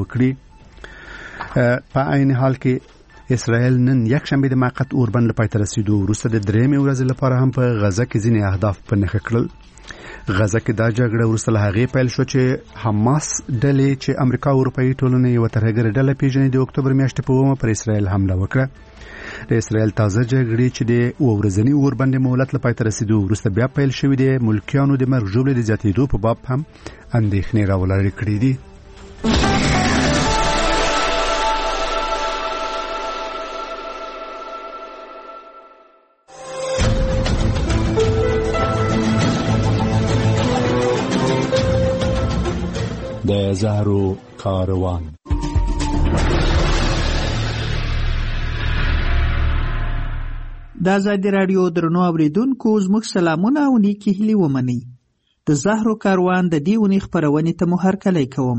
وکړي. په عین حال کې اسرائیل نن یکشنبه د موقت اوربند لپاره تر رسیدو وروسته د درېمې ورځې لپاره هم په غزه کې ځینې اهداف په نښه کړل. غزه کې دا جګړه وروسته له هغې پیل شو چې حماس ډلې چې امریکا او اروپایي ټولنې یوه ترهګره ډله پیژني د اکتوبر میاشتې په اوومه پر اسرائیل حمله وکړه. د اسرائیل تازه جګړې چې د اوه ورځني اوربند مهلت لپاره تر رسیدو وروسته بیا پیل شوې د ملکیانو د مرګ ژوبلې د زیاتېدو په باب هم اندېښنې راولاړې کړې دي. د زهرو کاروان. د ازادي رادیو درنو اوریدونکو زموږ سلامونه او نیکی هیلې ومنئ. د زهرو کاروان د دې اونۍ خپرونې ته مو هرکلی کوم.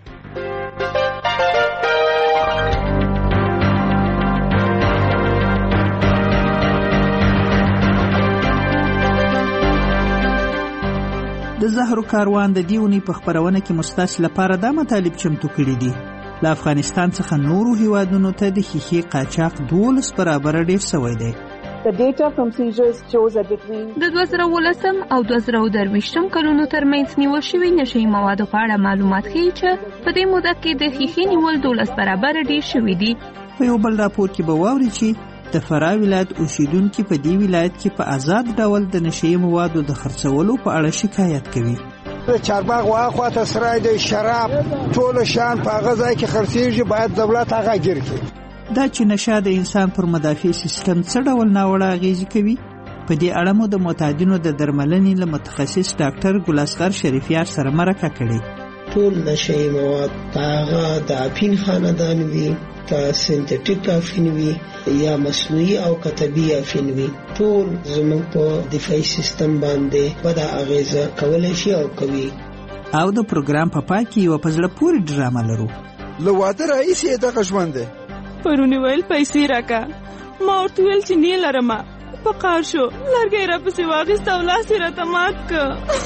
د زهرو کاروان د دې اونۍ په خپرونه کې مستاسو لپاره دا مطالب چمتو کړي دي. له افغانستان څخه نورو هیوادونو ته د ښیښې قاچاق دولس برابره ډېر شوی دی. The data from seizures shows that between د دوه زره ولسم او دوه زره درویشتم کلونو ترمنځ نیول شوي نشهیي موادو په اړه معلومات ښیي چې په دې موده کې د ښیښې نیول دولس برابره ډېر شوي دي. په یو بل راپور کې به واورئ چې د فراه ولایت اوسیدونکي په دې ولایت کې په آزاد ډول د نشهیي موادو د خرڅولو په اړه شکایت کوي. د چارباغ واخواته سرای د شراب ټول شان په هغه ځای کې خرڅېږي، باید دولت هغه ګیر کړي. دا چې نشه د انسان پر مدافع سیستم څه ډول ناوړه اغېزې کوي، په دې اړه مو د معتادینو د درملنې له متخصص ډاکټر ګل اصغر شریفیار سره مرکه کړې. ټول نشئی مواد هغه د اپین خاندان وي کا سنتټیک افین وي یا مصنوعي او کتبي افین وي ټول زموږ په دفاعي سیستم باندې بد اغیزه کولای شي او کوي. او د پروګرام په پای کې یو پزړه پوری ډرامه لرو. لو واده رئیس یې دغه ژوند دی. پرونی ویل پیسې راکا ما ورته ویل چې نه لرم په قار شو لرګي را پسې واغست او لاس یې راته مات کړ.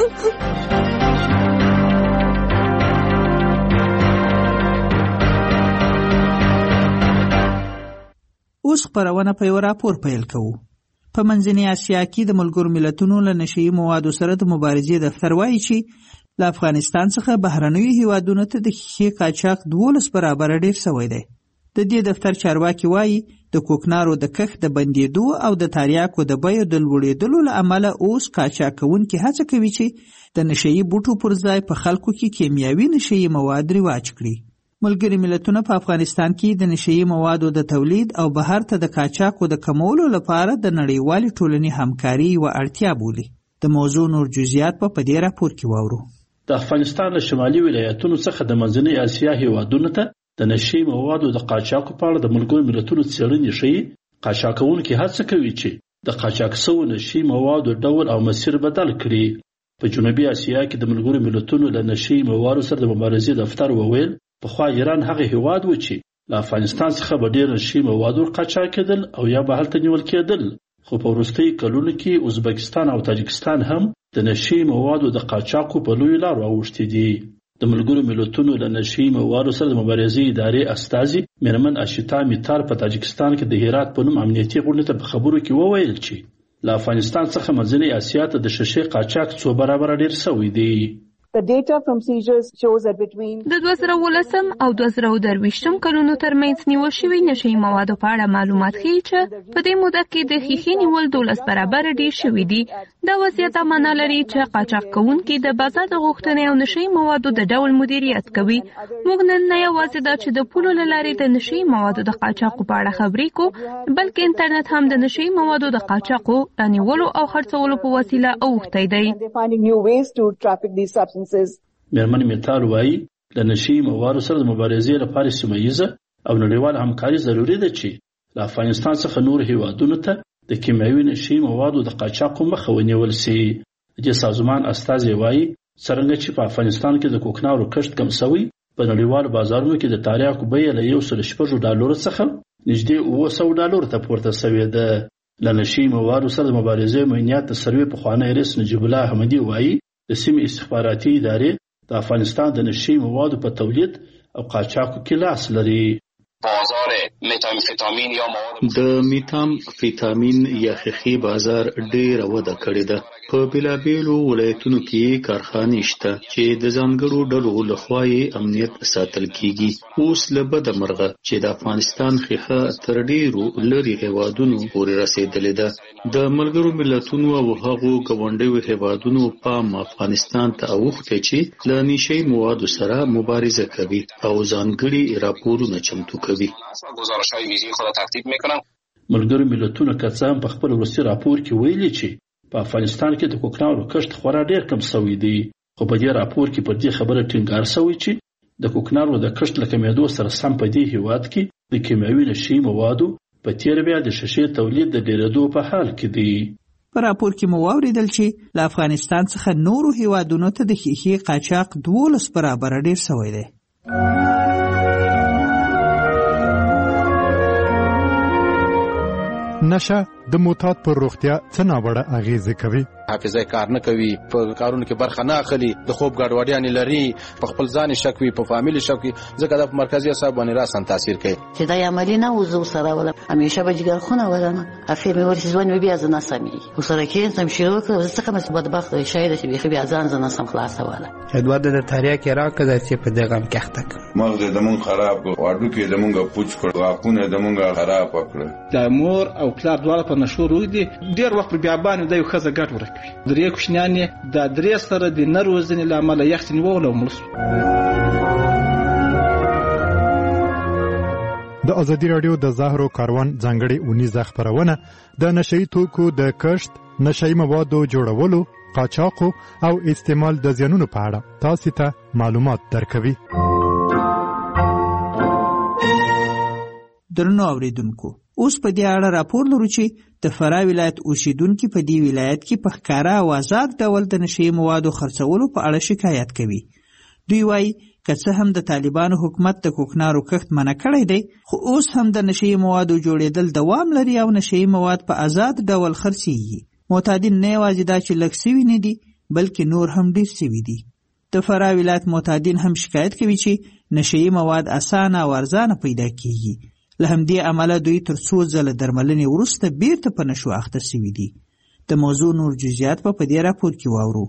اوس خبرونه په یو راپور پیل کوو. په منځنۍ اسیا کې د ملګرو ملتونو له نشئی موادو سره د مبارزې دفتر وایي چې له افغانستان څخه بهرنیو هیوادونو ته د ښیښې قاچاق دولس برابره ډیر شوی دی. د دې دفتر چارواکي وایي د کوکنارو د کښت د بندېدو او د تریاکو د بیو د لوړېدلو له امله اوس قاچاق کوونکي هڅه کوي چې د نشئی بوټو پر ځای په خلکو کې کیمیاوي نشئی مواد رواج کړي. ملګري ملتونه په افغانستان کې د نشئی موادو د تولید او بهر ته د قاچاقو د کمولو لپاره د نړیوالې ټولنې همکاري یوه اړتیا بولي. د موضوع نور جزئیات په دې راپور کې واورو. د افغانستان له شمالي ولایتونو څخه د منځنۍ اسیا هیوادونو ته د نشئی موادو د قاچاق په اړه د ملګرو ملتونو څېړنې ښيي قاچاقونکي هڅه کوي چې د قاچاق شوو نشئی موادو ډول او مسیر بدل کړي. په جنوبي اسیا کې د ملګرو ملتونو له نشئی موادو سره د مبارزې دفتر وویل پخوا ایران هغه هیواد و چې له افغانستان څخه به ډېر نشئی مواد قاچاق کېدل او یا به هلته نیول کېدل، خو په وروستیو کلونو کې ازبکستان او تاجکستان هم د نشئی موادو د قاچاقو په لویو لارو اوښتي دي. د ملګرو ملتونو له نشئی موادو سره د مبارزې ادارې استازي میرمن اشیتا میتار په تاجکستان کې د هرات په نوم امنیتي غونډې ته په خبرو کې وویل چې له افغانستان څخه منځنۍ اسیا ته د شیشې قاچاق څو برابره ډېر شوی دی. The data from seizures shows that between د دوه زره ولسم او دوه زره درویشتم کلونو ترمنځ نیول شوي نشئی موادو په اړه معلومات ښیي چې په دې موده کې د ښیښې نیول دولس برابره ډېر شوي دي. دا وضعیت معنا لري چې قاچاق کوونکي د بازار د غوښتنې او نشئی موادو د ډول مدیریت کوي. موږ نن نه یوازې دا چې د پولو له لارې د نشئی موادو د قاچاقو په اړه خبرې کوو، بلکې انټرنیټ هم د نشئی موادو د قاچاقو رانیولو او خرڅولو په وسیله اوښتی دی. میرمن میتال وایي له نشئی موادو سره د مبارزې لپاره سیمه ییزه او نړیواله همکاري ضروري ده چې له افغانستان څخه نور هیوادونو ته د کیمیاوي نشئی موادو د قاچاقو مخه ونیول شي. د سازمان استازي وایي څرنګه چې په افغانستان کې د کوکنارو کښت کم شوی، په نړیوالو بازارونو کې د تریاکو بیه له یو سل شپږو ډالرو څخه نږدې اوه سوه ډالرو ته پورته شوې ده. له نشئی موادو سره د مبارزې امنیت د سروې پخوانی رئیس نجیب الله احمدي وایي د سیمې استخباراتي ادارې د افغانستان د نشئی موادو په تولید او قاچاقو کې لاس لري. بازار متامفیتامین یا مواد د میتامفیتامین یا ښیښې بازار ډېره وده کړې ده. په بېلابېلو ولایتونو کې کارخانې شته چې د ځانګړو ډلو لخوا یې امنیت ساتل کیږي. اوس له بده مرغه چې د افغانستان ښیښه تر ډېرو لرې هیوادونو پورې رسېدلې ده. د ملګرو ملتونو او هغو ګاونډیو هیوادونو پام افغانستان ته اوښتی چې له نشئی موادو سره مبارزه کوي او ځانګړي راپورونه چمتو کوي. ملګرو ملتونو که څه هم په خپل وروستي راپور کې ویلي چې په افغانستان کې د کوکنارو کښت خورا ډېر کم شوی دی، خو په دې راپور کې پر دې خبره ټینګار شوی چې د کوکنارو د کښت له کمېدو سره سم په دې هیواد کې د کیمیاوي نشئی موادو په تېر بیا د شیشې تولید د ډېرېدو په حال کې دی. په راپور کې مو واورېدل چې له افغانستان څخه نورو هیوادونو ته د ښیښې قاچاق دولس برابره ډېر شوی دی. نشه د معتاد پر روغتیا څه ناوړه اغیزه کوي؟ حافظه کار نه کوي، په کارونو کې برخه نه اخلي، د خوب ګډوډیانې لري، په خپل ځان شک وي، په فامیل شک وي، ځکه د مرکزي اعصاب باندې راسن تاثیر کوي. چې دا عملی نه وزو سره ولا همیشه به جګر خونه ولنه اخیر مې ورسې ځوان مې بیا ځنه سمي وسره کې سم شروع کړ، څه کوم بدبخت شاید چې بیا بیا ځان ځنه سم خلاص ولا ادوار د تاریخ راکړه چې په دغه کې اخته مغز د مون خراب واډو کې د مونږه پوچ کړ، واکونه د مونږه خراب کړ. د مور او پلار دواړه په نشو روي دي، ډیر وخت بیا باندې د یو خزه ګټ ورکوي. درې کوشنیانې د درې سره د نروزنې لامل یختنی وولو ملس. د ازادي رادیو د زهرو کاروان ځانګړي اونیزه خبرونه د نشئی توکو د کښت نشئی موادو جوړولو، قاچاقو او استعمال د زیانونو په اړه تاسو ته معلومات درکوي. درنو اوریدونکو، اوس په دې اړه راپور لرو چې د فراه ولایت اوسیدونکي په دې ولایت کې په ښکاره او آزاد ډول د نشئی موادو خرڅولو په اړه شکایت کوي. دوی وایي که څه هم د طالبانو حکومت د کوکنارو کښت منع کړی دی، خو اوس هم د نشئی موادو جوړېدل دوام لري او نشئی مواد په آزاد ډول خرڅېږي. معتادین نه یوازې دا چې لږ سوي نه دي، بلکې نور هم ډېر سوي دي. د فراه ولایت معتادین هم شکایت کوي چې نشئی مواد اسانه او ارزانه پیدا کېږي. له همدې امله دوی تر څو ځله درملنې وروسته بیرته په نشو اخته سوي دي. د موضوع نور جزئیات په په دې راپور کې واورو.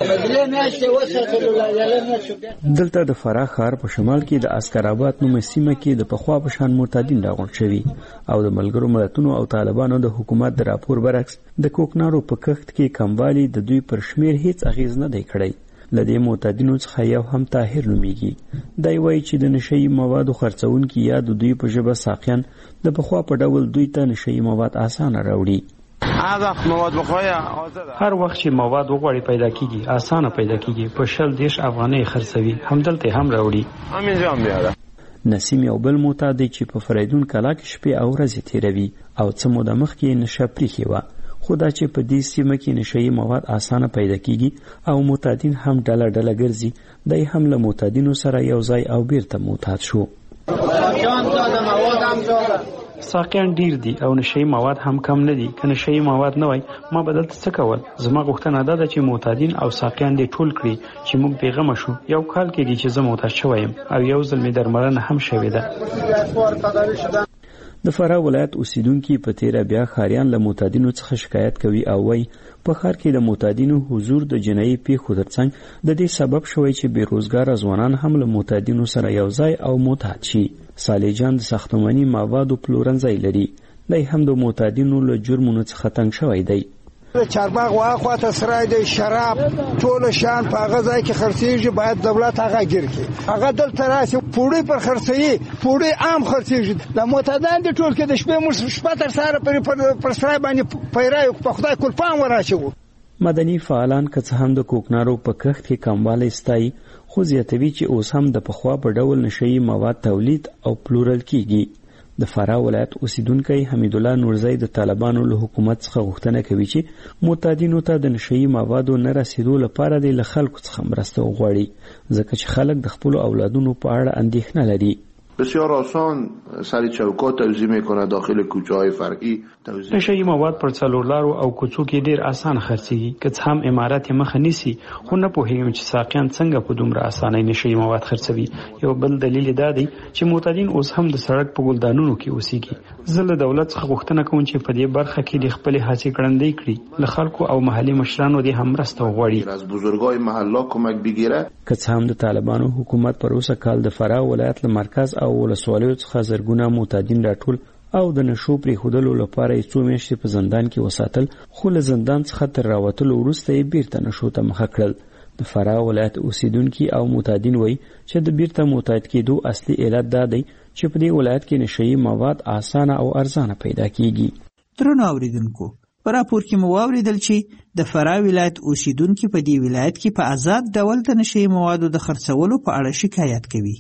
دلته د فراه ښار په شمال کې د عسکر آباد نومه سیمه کې د پخوا په شان معتادین راغونډ شوي او د ملګرو ملتونو او طالبانو د حکومت د راپور برعکس د کوکنارو په کښت کې کموالی د دوی پر شمیر هیڅ اغیز نه دی کړی. له دې معتادینو څخه یو هم طاهر نومیږي. دی وایي چې د نشئی موادو خرڅونکي یا د دوی په ژبه ساقیان د پخوا په ډول دوی ته نشئی مواد اسانه راوړي. هر وخت چې مواد وغواړي پیدا کیږي، اسانه پیدا کیږي. په شل دیش افغانۍ خرڅوي، همدلته هم راوړي. نسیم یو بل معتاد دی چې په فریدون کلا کې شپې او ورځې تیروي او څه موده مخکې نشه پریښې وه. خو دا چې په دې سیمه کې نشئی مواد اسانه پیدا کیږي او معتادین هم ډله ډله ګرځي، دی هم له معتادینو سره یو ځای او بیرته معتاد شو. ساقیان ډیر دي او نشئی مواد هم کم نه دي. که نشئی مواد نه وای ما به دلته څه کول؟ زما غوښتنه دا ده چې معتادین او ساقیان دې ټول کړي چې موږ بېغمه شو. یو کال کېږي چې زه معتاد شوی یم او یو ځل مې درملنه هم شوې ده. د فراه ولایت اوسیدونکي په تیره بیا ښاریان له معتادینو څخه شکایت کوي او وایي په ښار کې د معتادینو حضور د جنایي پیښو ترڅنګ د دې سبب شوی چې بېروزګاره ځوانان هم له معتادینو سره یو ځای او معتاد شي. صالح جان د ساختماني موادو پلورنځی لري. دی هم د معتادینو له جرمونو څخه تنګ شوی دی. چارباغ واخواته سرای دی، شراب ټول شان په هغه ځای کې خرڅېږي، باید دولت هغه ګیر کړي. هغه دلته راشي پوړی پر خرڅوي، پوړی عام خرڅېږي. د معتادان دي ټول کې د شپې موږ شپه تر سهاره پرې پر سرای باندې پیرایو، په خدای کلپان وراچوو. مدني فعالان که څه هم د کوکنارو په کښت کې کموالی ستایي، خو زیاتوي چې اوس هم د پخوا په ډول نشئی مواد تولید او پلورل کیږي. د فراه ولایت اوسیدونکی حمید الله نورزی د طالبانو له حکومت څخه غوښتنه کوي چې معتادینو ته د نشئی موادو نه رسیدو لپاره د له خلکو څخه مرسته وغواړي، ځکه چې خلک د خپل اولادونو په اړه اندېښنه لري. بسیار آسان سر چوکات توزیع میکنه، داخل کوچه های فرعی توزیع. نشئی مواد پر څلور لارو او کوڅو کې ډیر آسان خرڅېږي. که څه هم امارات یې مخه نیسي، خو نه پوهېږم چې ساقیان څنګه په دومره اسانۍ نشئی مواد خرڅوي. یو بل دلیل دا دی چې معتادین اوس هم د سړک په ګلدانونو کې اوسېږي. زه له دولت څخه غوښتنه کوم چې په دې برخه کې د خپلې هڅې ګړندۍ کړي، له خلکو او محلي مشرانو دې هم مرسته وغواړي. از بزرگای محله کمک بگیره. که څه هم د طالبانو حکومت پر اوسه کال د فراه ولایت له مرکز او ولسوالیو څخه زرګونه معتادین راټول او د نشو پرېښودلو لپاره یې څو میاشتې په زندان کې وساتل، خو له زندان څخه تر راوتلو وروسته یې بیرته نشو ته مخه کړل. د فراه ولایت اوسیدونکي او معتادین وایي چې د بیرته معتاد کېدو اصلي علت دا دی چې په دې ولایت کې نشئی مواد اسانه او ارزانه پیدا کیږي. درنو اوریدونکو، په راپور کې مو واوریدل چې د فراه ولایت اوسیدونکي په دې ولایت کې په آزاد ډول د نشئی موادو د خرڅولو په اړه شکایت کوي.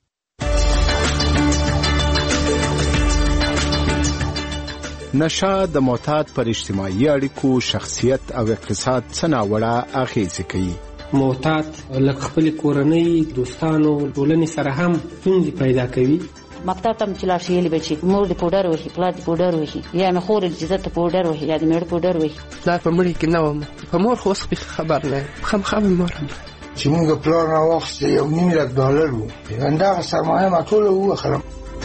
نشه د معتاد پر اجتماعي اړیکو، شخصیت او اقتصاد څه ناوړه اغیزې کوي. معتاد لکه خپل کورنۍ، دوستانو، ټولنې سره هم ستونزې پیدا کوي. مکتب ته چې لاړ شي یې به چې مور دې پوډر وهي، پلار دې پوډر وهي، یا مې خور دې زه ته پوډر وهي، یا دې مېړه پوډر وهي. پلار په مړي کې نه وم، په مور خو اوس خبر نه یم، خامخا مې مور هم چې موږ پلار راواخیستی یو نیم لک ډالر و، همدغه سرمایه ما ټوله ووښلم.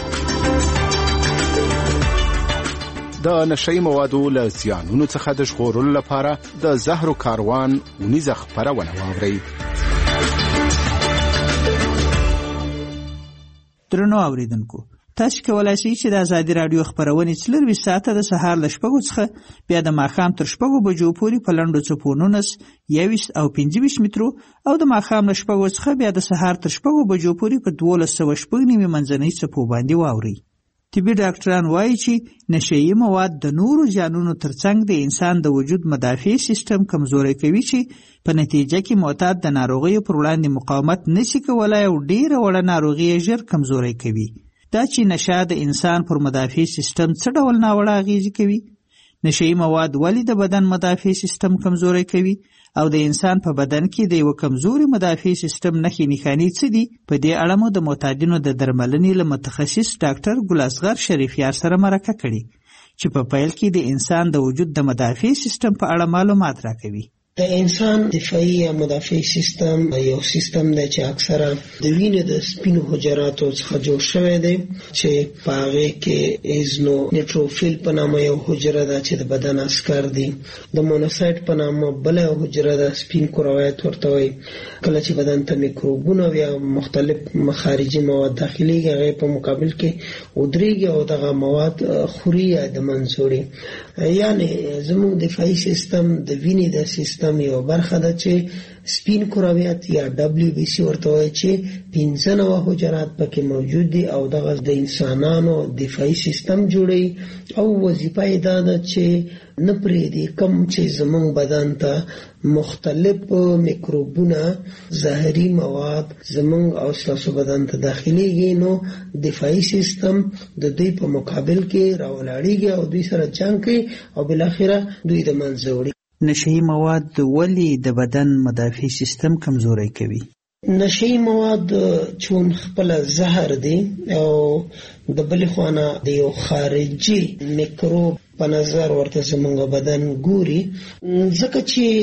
د نشئی موادو له زیانونو څخه د ژغورلو لپاره د زهرو کاروان اونیزه خپرونه واورئ. درنو اوریدونکو، تاسو کولای شئ چې د ازادي رادیو خبرونه څلرویشت ساعته د سهار له شپږو څخه بیا د ماښام تر شپږو بجو پورې په لنډو څپو نولس، یوویشت او پنځه ویشت مترو او د ماښام له شپږو څخه بیا د سهار تر شپږو بجو پورې په دولس سوه شپږ نوي منځنۍ څپو باندې واورئ. طبي ډاکټران وایي چې نشهیي مواد د نورو زیانونو ترڅنګ د انسان د وجود مدافع سیستم کمزوری کوي چې په نتیجه کې معتاد د ناروغیو پر وړاندې مقاومت نشي کولای او ډیره وړه ناروغي ژر کمزوری کوي. دا چې نشه د انسان پر مدافع سیستم څه ډول ناوړه اغیزې کوي؟ نشهیي مواد ولې د بدن مدافع سیستم کمزوری کوي او د انسان په بدن کې د یو کمزوري مدافع سیستم نښې نښانې څه دي؟ په دې اړه مو د معتادینو د درملنې له متخصص ډاکټر ګل اصغر شریفیار سره مرکه کړې چې په پیل کې د انسان د وجود د مدافع سیستم په اړه معلومات راکوي. د انسان دفاعي یا مدافع سیستم یو سیستم دی چې اکثره د وینې د سپینو حجراتو څخه جوړ شوی دی چې په هغې کې ایزنو نیټروفیل په نامه یو حجره ده چې د بدن عسکر دي. د مونوسایت په نامه بله یو حجره ده، سپین کرویات ورته وایي. کله چې بدن ته میکروبونه یا مختلف خارجي مواد داخليږي هغې په مقابل کې ودرېږي او دغه مواد خوري یا د منځ وړي. یعنې زموږ دفاعي سیستم د وینې د سیستم یو برخه ده چې سپین کرویات یا دبلیو بی سی ورته وایي چې پنځه نوع حجرات پکې موجود دي او دغه د انسانانو دفاعي سیستم جوړوي او وظیفه یې دا ده چې نه پرېږدي کوم چې زموږ بدن ته مختلف میکروبونه زهري مواد زموږ او ستاسو بدن ته داخليږي، نو دفاعي سیستم د دوی په مقابل کې راولاړېږي او دوی سره جنګ کوي او بالاخره دوی د منځه وړي. نشهیي مواد ولې د بدن مدافع سیستم کمزوری کوي؟ نشهیي مواد چون خپل زهر دي او د بلې خوا نه د یو خارجي میکروب په نظر ورته زموږ بدن ګوري، ځکه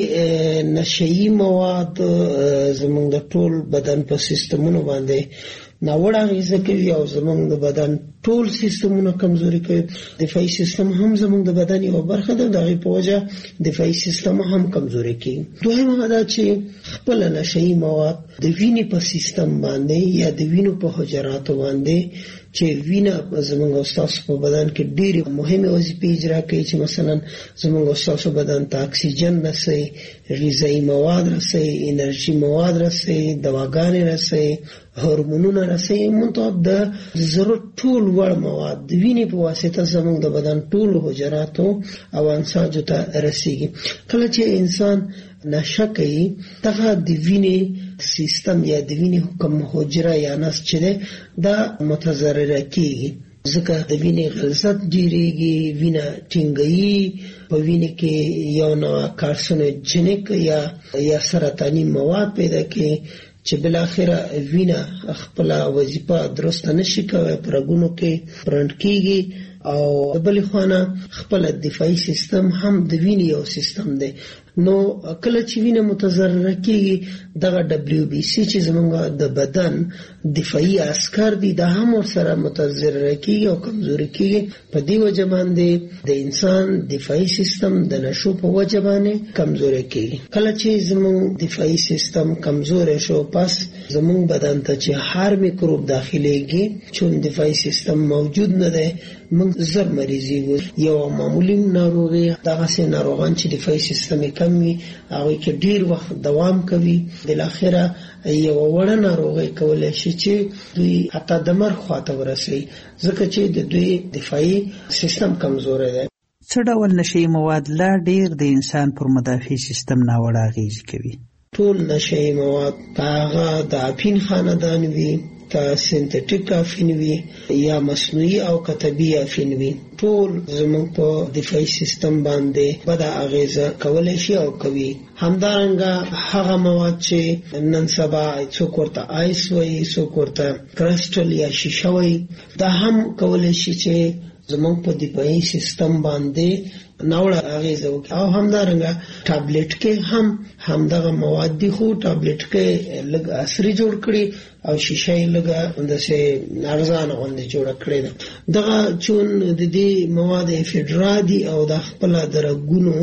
چې نشهیي مواد زموږ د ټول بدن په سیستمونو باندې ناوړه اغیزه کوي او زموږ د بدن ټول سیستمونه کمزوري کوي. دفاعي سیستم هم زموږ د بدن یو برخه ده، د هغې په وجه دفاعي سیستم هم کمزوري کوي. دویمه دا چې خپل نشهیي مواد د وینې په سیستم باندې یا د وینو په حجراتو باندې چې وینه زموږ او ستاسو په بدن کې ډېرې مهمې وظیفې اجرا کوي، چې مثلا زموږ او ستاسو بدن ته اکسیجن رسوي، غذایي مواد رسوي، انرژي مواد رسوي، دواګانې رسوي، هورمونونه رسوي، منتها د ضرورت ټول وړ مواد د وینې په واسطه زموږ د بدن ټولو حجراتو او انساجو ته رسیږي. کله چې انسان نشه کوي دغه د وینې سیستم یا د وینې کوم حجره یا نسج چې دی دا متضرره کیږي، ځکه د وینې غلظت ډیریږي، وینه ټینګوي، په وینې کې یو نوع کارسینوجنیک یا یا سرطاني مواد پیدا کوي چې بالاخره وینه خپل وظیفه درسته نشي کوي، په رګونو کې برند کیږي او بلې خوا نه خپل دفاعي سیستم هم د وینې یو سیستم دی. نو کله چې وینه متضرره کیږي دغه دبلیو بی سی چې زمونږ د بدن دفاعي عسکر دي دا هم ورسره متضرره کیږي او کمزوري کیږي. په دې وجه باندې د انسان دفاعي سیستم د نشو په وجه باندې کمزوري کیږي. کله چې زمونږ دفاعي سیستم کمزوري شو پس زمونږ بدن ته چې هر میکروب داخليږي چون دفاعي سیستم موجود نه دی موږ زر مریضي وو. یو معمولی ناروغي دغه سي ناروغان چې دفاعي سیستم کمی هغه کې ډیر وخت دوام کوي، بل اخره یو وړه ناروغي کولای شي چې دوی حتی د مرګ خواته ورسي، ځکه چې د دوی دفاعي سیستم کمزوري دی. څه ډول نشهیي مواد لا ډیر د انسان پر مدافع سیستم ناوړه اغیزه کوي؟ ټول نشهیي مواد هغه د اپین خاندان وي، کا سنتټیک افین وي یا مصنوعي او کتبي افین وي، ټول زموږ په دفاعي سیستم باندې بد اغیزه کولای شي او کوي. همدارنګه هغه مواد چې نن سبا څوک ورته آیس وایي، څوک ورته کرسټل یا شیشه وایي، دا هم کولای شي چې زموږ په دفاعي سیستم باندې ناوړه اغیزه وکړي. او همدارنګه ټابلیټ کې هم همدغه مواد دي، خو ټابلیټ کې لږ عصري جوړ کړي او شیشه یې لږه داسې ارزانه غوندې جوړه کړې ده. دغه چون د دې مواد افیډرا دي او د خپله د رګونو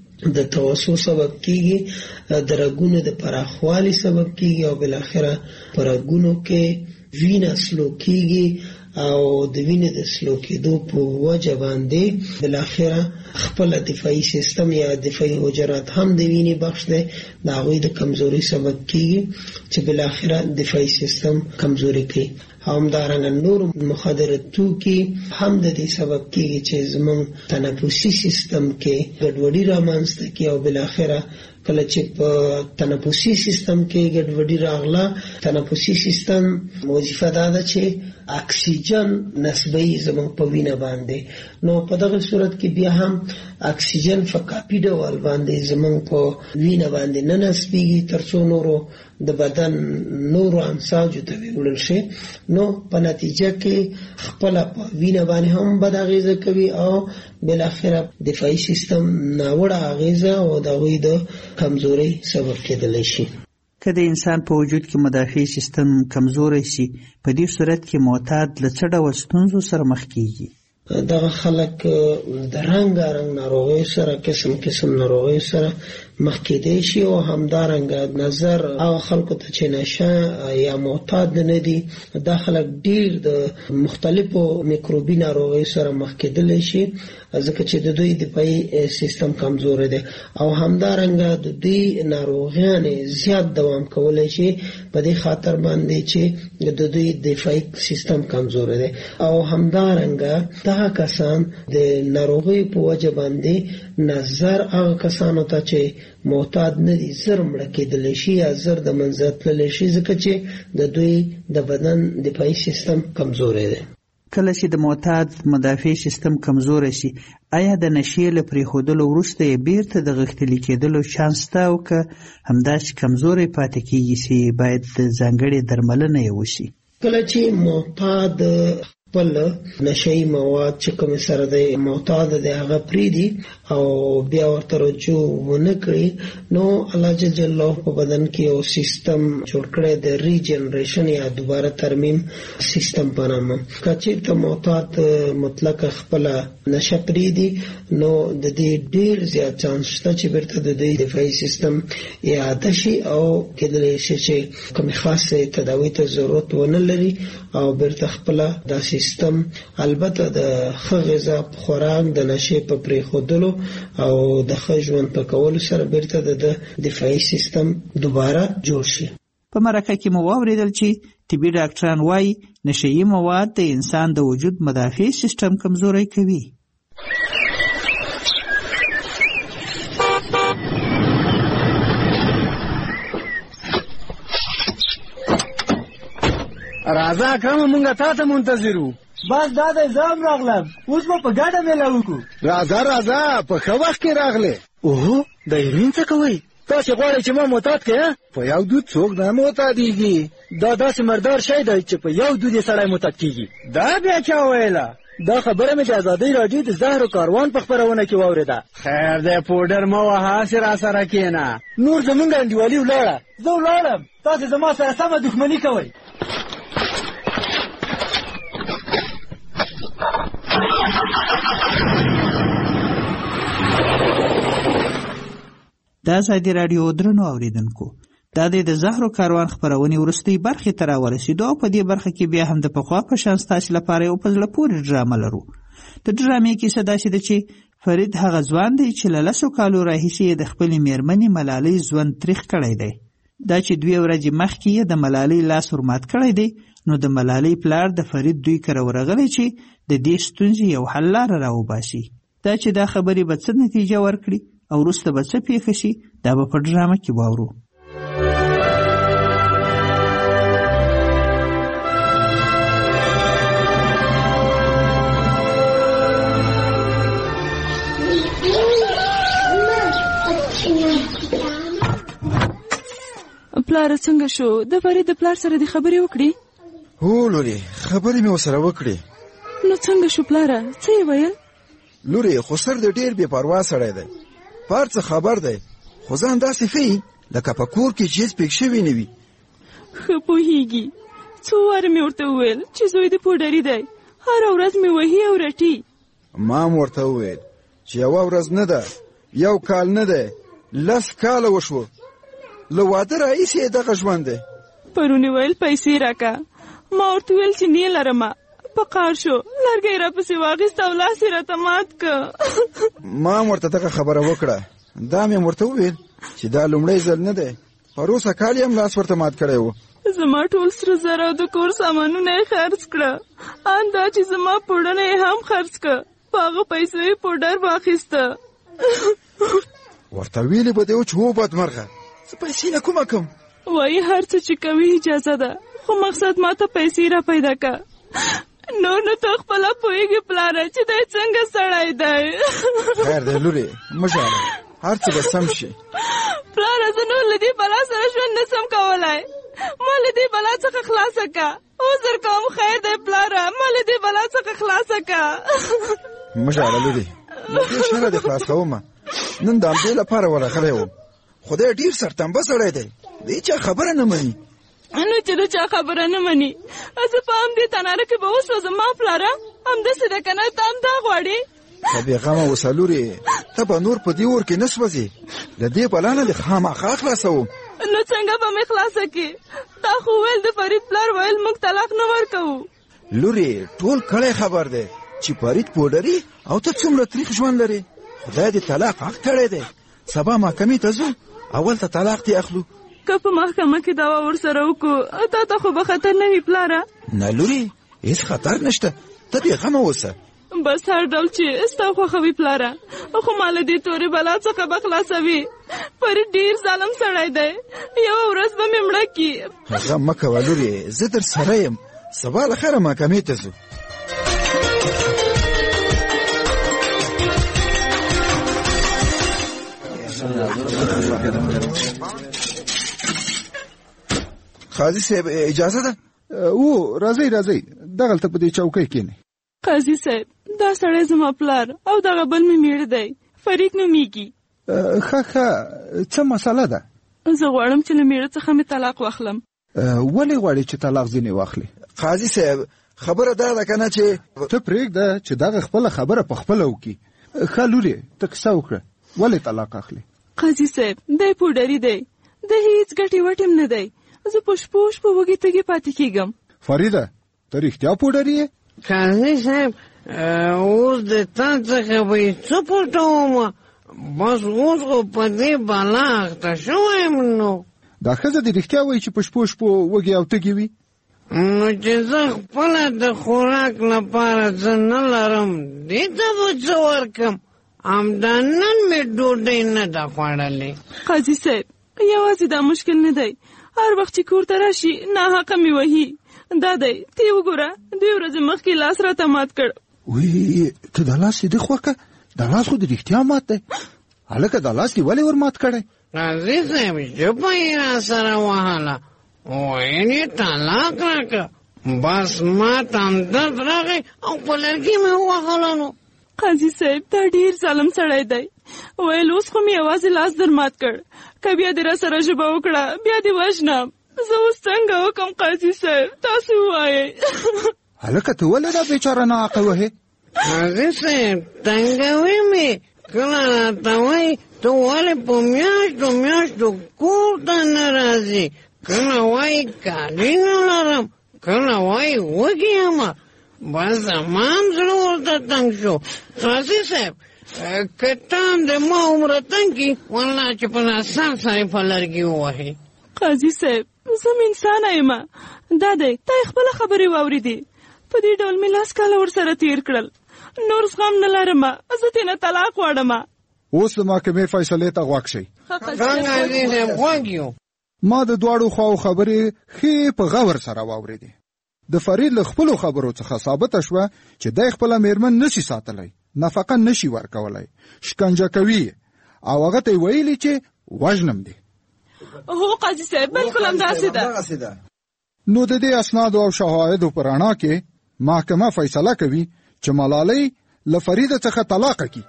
د توسو سبب کیږي، د رګونو د پراخوالي سبب کیږي او بالاخره په رګونو کې وینه سلو کیږي او د وینې د سلو کېدو په وجه باندې بالاخره خپل دفاعي سیستم یا دفاعي حجرات هم د وینې بخش دی، د هغوی د کمزوري سبب کیږي چې بالاخره دفاعي سیستم کمزوري کوي. همدارنګه نور مخدر توکي هم د دې سبب کیږي چې زموږ تنفسي سیستم کې ګډوډي رامنځته کیږي او بل اخره کله چې په تنفسي سیستم کې ګډوډي راغله، تنفسي سیستم وظیفه دا ده چې اکسیجن نسبی زموږ په وینه باندې، نو په دغه صورت کې بیا هم اکسیجن په کاپی ډول باندې زموږ په وینه باندې نه نسبیږي تر څو نورو د بدن نورو انساجو ته وړل شي، نو په نتیجه کې خپل په وینه باندې هم بد اغیزه کوي او بل اخره دفاعي سیستم ناوړه اغیزه او د غوی د کمزوري سبب کېدلی شي. که د انسان په وجود کې مدافع سیستم کمزوری شي، په دې صورت کې معتاد له څه ډول ستونزو سره مخ کیږي؟ دغه خلک د رنګارنګ ناروغیو سره قسم قسم ناروغیو سره مخ کېدی شي او همدارنګه نظر هغه خلکو ته چې نشه یا معتاد نه دي، دا خلک ډیر د مختلفو میکروبي ناروغیو سره مخ کېدلی شي ځکه چې د دوی دفاعي سیستم کمزور دی او همدارنګه د دوی ناروغیان زیات دوام کولی شي په دې خاطر باندې چې د دوی دفاعي سیستم کمزور دی او همدارنګه دغه کسان د ناروغي په وجه باندې نظر هغه کسانو ته چې معتاد نه دي زر مړه کېدلی شي یا زر د منځه تللی شي ځکه چې د دوی د بدن دفاعي سیستم کمزوری دی. کله چې د معتاد مدافع سیستم کمزوری شي، آیا د نشې له پرېښودلو وروسته یې بیرته د غښتلي کېدلو چانس شته او که همداسې کمزوری پاتې کېږي چې باید ځانګړې درملنه یې وشي؟ کله چې معتاد خپل نشه‌یي مواد چې کوم سره د معتاد د هغه پریدي او بیا ورته رجوع ونه کړي، نو الله جل جلاله په بدن کې یو سیستم جوړ کړی د ریجنریشن یا دوباره ترمیم سیستم په نامه. که چېرته معتاد مطلق خپل نشه پریدي، نو د دې ډیر زیات چانس شته چې بیرته د دې دفاعي سیستم اعاده شي او کېدلی شي چې کومې خاصې تداوي ته ضرورت ونه لري او بیرته خپله دا سیستم البته د ښه غذا خوراک د نشې په پرېښودلو او د ښه ژوند په کولو سره بیرته د دفاعي سیستم دوباره جوړ شي. په مرکه کې مو واورېدل چې طبي ډاکټران وایي نشه‌یي مواد د انسان د وجود مدافع سیستم کمزوری کوي. راځه اکرم مونږه تا ته منتظرو. بس دا د ځام راغلم، اوس به په ګډه میله وکړو. راځه راځه په ښه وخت کې راغلې. اوهو د ایرین څه کوئ؟ تاسې غواړئ چې ما معتاد کړې؟ په یو دود څوک نه معتادېږي. دا داسې مردار شی دی چې په یو دود یې سړی معتاد کېږي. دا بیا چا ویله؟ دا خبره مې د ازادۍ راډیو د زهرو کاروان په خپرونه کې واورېده. خیر دی پوډر مه وهه، هسې راسره کښېنه. نور زمونږ انډیوالي ولاړه. زه ولاړم، تاسې زما سره سمه دښمني کوئ. دا ازادي راډیو درنو اوریدونکو، دا د زهرو کاروان خپرونې وروستۍ برخې ته راورسېدو او په دې برخه کې بیا هم د پخوا په شان ستاسې لپاره یو په زړه پورې ډرامه لرو. د ډرامې کیسه داسې ده چې فرید هغه ځوان دی چې له لسو کالو راهیسې یې د خپلې مېرمنې ملالۍ ژوند تریخ کړی دی. دا چې دوې ورځې مخکې یې د ملالۍ لاس ورمات کړی دی، نو د ملالۍ پلار د فرید دوی کره ورغلی چې د دې ستونزې یو حل لاره راوباسي. دا چې دا خبرې به څه نتیجه ورکړي او وروسته به څه پیښه شي، دا به په ډرامه کې واورو. پلار څنګه شو؟ د فرید د پلار سره دې خبرې وکړې؟ هو لورې، خبرې مې ورسره وکړې. نو څنګه شو پلاره؟ څه یې ویل؟ لورې خو سر د ډېر بې پروا سړی دی، پار څه خبر دی، خو ځان داسې ښیي لکه په کور کې چیز پېښ شوي نه وي. ښه پوهېږي، څو واره مې ورته وویل چې زوی د پوډري دی، هره ورځ مې وهي او رټي. ما م ورته وویل چې یوه ورځ نه ده، یو کال نه دی، لس کاله وشوه، له واده راهیسې یې دغه ژوند دی. پرون یې ویل پیسې راکه، ما ورته ویل چې نه لرمه، په قار شو، لرګی راپسې واخیست او لاس یې راته مات که. ما م ورته دغه خبره وکړه. دا مې ورته وویل چې دا لومړی ځل نه دی پروسه کال یې هم لاس ورته مات کړی و. زما ټول سره زر او د کور سامانونه یې خرڅ کړه. ان دا چې زما پوډرونه یې هم خرڅ کړه. په هغه پیسو یې پوډر واخیسته. ورته ویلې به دې و چې هو بدمرغه زه پیسې له کومه کوم. وایي هر څه چې کوي اجازه ده، خو مقصد ما ته پیسې را پیدا که. نور نو ته خپله پوهېږې پلاره چې دی څنګه سړی دی. خیر دی لورې مه ژاړه، هر څه به سم شي. پلاره زه نور له دې بلا سره ژوند نه سم کولی. ما له دې بلا څخه خلاصه که. عذر کوم خیر دی پلاره، ما له دې بلا څخه خلاصه که. مه ژاړه لورې، له دې شره دې خلاص کومه. نن د همدې لپاره ورغلی وم. خدای ډېر سرتمبه سړی دی، دې چا خبره نه مني. نو چې د چا خبره نه مني، زه په همدې تناره کې به وسوځم. ما پلاره همداسې ده که نه، ته هم دا غواړې. ته بېغمه اوسه لورې، ته به نور په دې اور کې نه سوځې. له دې بلا نه دې خامخا خلاصوم. نو څنګه به مې خلاصه کړې؟ تا خو ویل د فرید پلار ویل موږ طلاق نه ورکوو. لورې ټول کلی خبر دی چې فرید پوډري او ته څومره تریخ ژوند لرې. خدای دې طلاق حق کړی دی. سبا محکمې ته ځو، اول ته طلاق دې اخلو. که په محکمه کې دعوا ورسره وکړو تا ته خو به خطر نه وي پلاره. نه لورې هېڅ خطر نشته، ته بېغمه اوسه. بس هر ډول چې ستا خوښوي پلاره، خو ما له دې تورې بلا څخه به خلاصوي. فرید ډېر ظالم سړی دی، یوه ورځ به مې مړه کړي. هغه مه کوه لورې، زه در سره یم. سبا له خیره محکمې ته ځو. قاضي صاحب اجازه ده؟ او راځئ راځئ دغلته په دې چوکۍ کښېنئ. قاضي صاحب دا سړی زما پلار او دغه بل مې میړه دی، فرید نومیږي. ښه ښه څه مسله ده؟ زه غواړم چې له میړه څخه مې طلاق واخلم. ولې غواړې چې طلاق ځینې واخلې؟ قاضي صاحب خبره دا ده که نه چې ته پرېږده چې دغه خپله خبره په خپله وکړي. ښه لورې ته کیسه وکړه، ولې طلاق اخلې؟ قاضي صاحب دی پوډري دی، د هېڅ ګټې وټې هم نه دی. زه په شپو شپو وږې تږې پاتې کېږم. فریده ته رښتیا پوډري یې؟ قاضي صاحب اوس د تا څخه به یې څه پټومه؟ بس اوس خو په دې بلا اخته شوی یم. نو دا ښځه دې رښتیا وایي چې په شپو شپو وږې او تږې وي؟ نو چې زه خپله د خوراک لپاره څه نه لرم، دې ته به څه ورکړم؟ همدا نن مې ډوډۍ نه ده خوړلې. قاضي صاحب یوازې دا مشکل نه دی، هر وخت چې کور ته راشي ناحقه مې وهي. دا دی ته یې وګوره، دوې ورځې مخکې لاس راته مات کړ. وی ته دا لاس یې دې خوکه؟ دا لاس خو د رښتیا مات دی. هلکه دا لاس دې ولې ور مات کړی؟ قاضي صاحب ژبه یې را سره وهله، ویل یې طلاق راکړه. بس ما ته همدرد راغی او په لرګي مې ووهله. نو قاضي صاحب دا ډېر ظالم سړی دی. ویل اوس خو مې یوازې لاس در مات کړ، که بیا دې را سره ژبه وکړه بیا دې وژنم. زه اوس څنګه وکړم قاضي صاحب تاسو ووایئ. هلکه ته ولې دا بیچاره ناحقه وهې؟ قاضي صاحب تنګوي مې، کله راته وایي ته ولې په میاشتو میاشتو کور ته نه راځې، کله وایي کالي نه لرم، کله وایي وږې یم. بس زما هم زړه ورته تنګ شو. قاضي صاحب که ته هم د ما عمره تنګ کړي، والله چې په ناسم سره په لرګي ووهې. قاضي صاحب زه م انسانه یم. دا دی تا یې خپله خبرې واورېدې. په دې ډول مې لاس کاله ورسره تېر کړل. نور زغم نه لرم، زه ترېنه طلاق غواړم. اوس د محکمې فیصلې ته غوږ شئ. قاضي صاحب غوږ یو. ما د دواړو خواو خبرې ښې په غور سره واورېدې. د فرید له خپلو خبرو څخه ثابته شوه چې دی خپله میرمن نشي ساتلی، نفقه نشي ورکولی، شکنجه کوي او هغه ته یې ویلي چې وژنم دی. هو قاضي صاحب بلکل همداسې ده. نو د دې اسنادو او شواهدو په رڼا کې محکمه فیصله کوي چې ملالۍ له فریده څخه طلاقه کړي.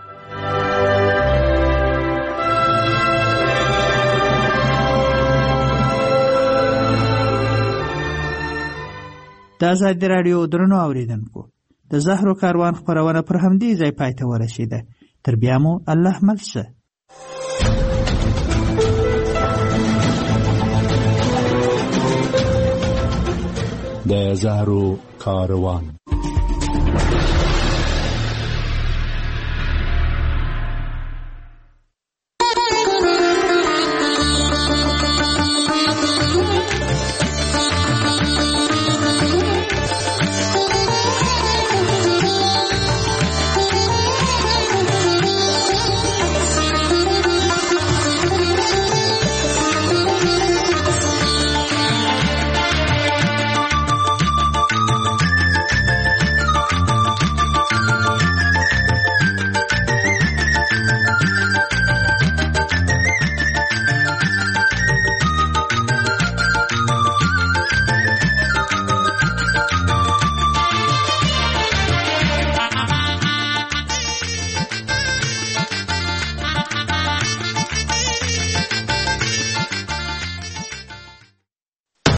د ازادي راډیو درنو اوریدونکو، د زهرو کاروان خپرونه پر همدې ځای پای ته ورسېده. تر بیا مو الله مل شه. د زهرو کاروان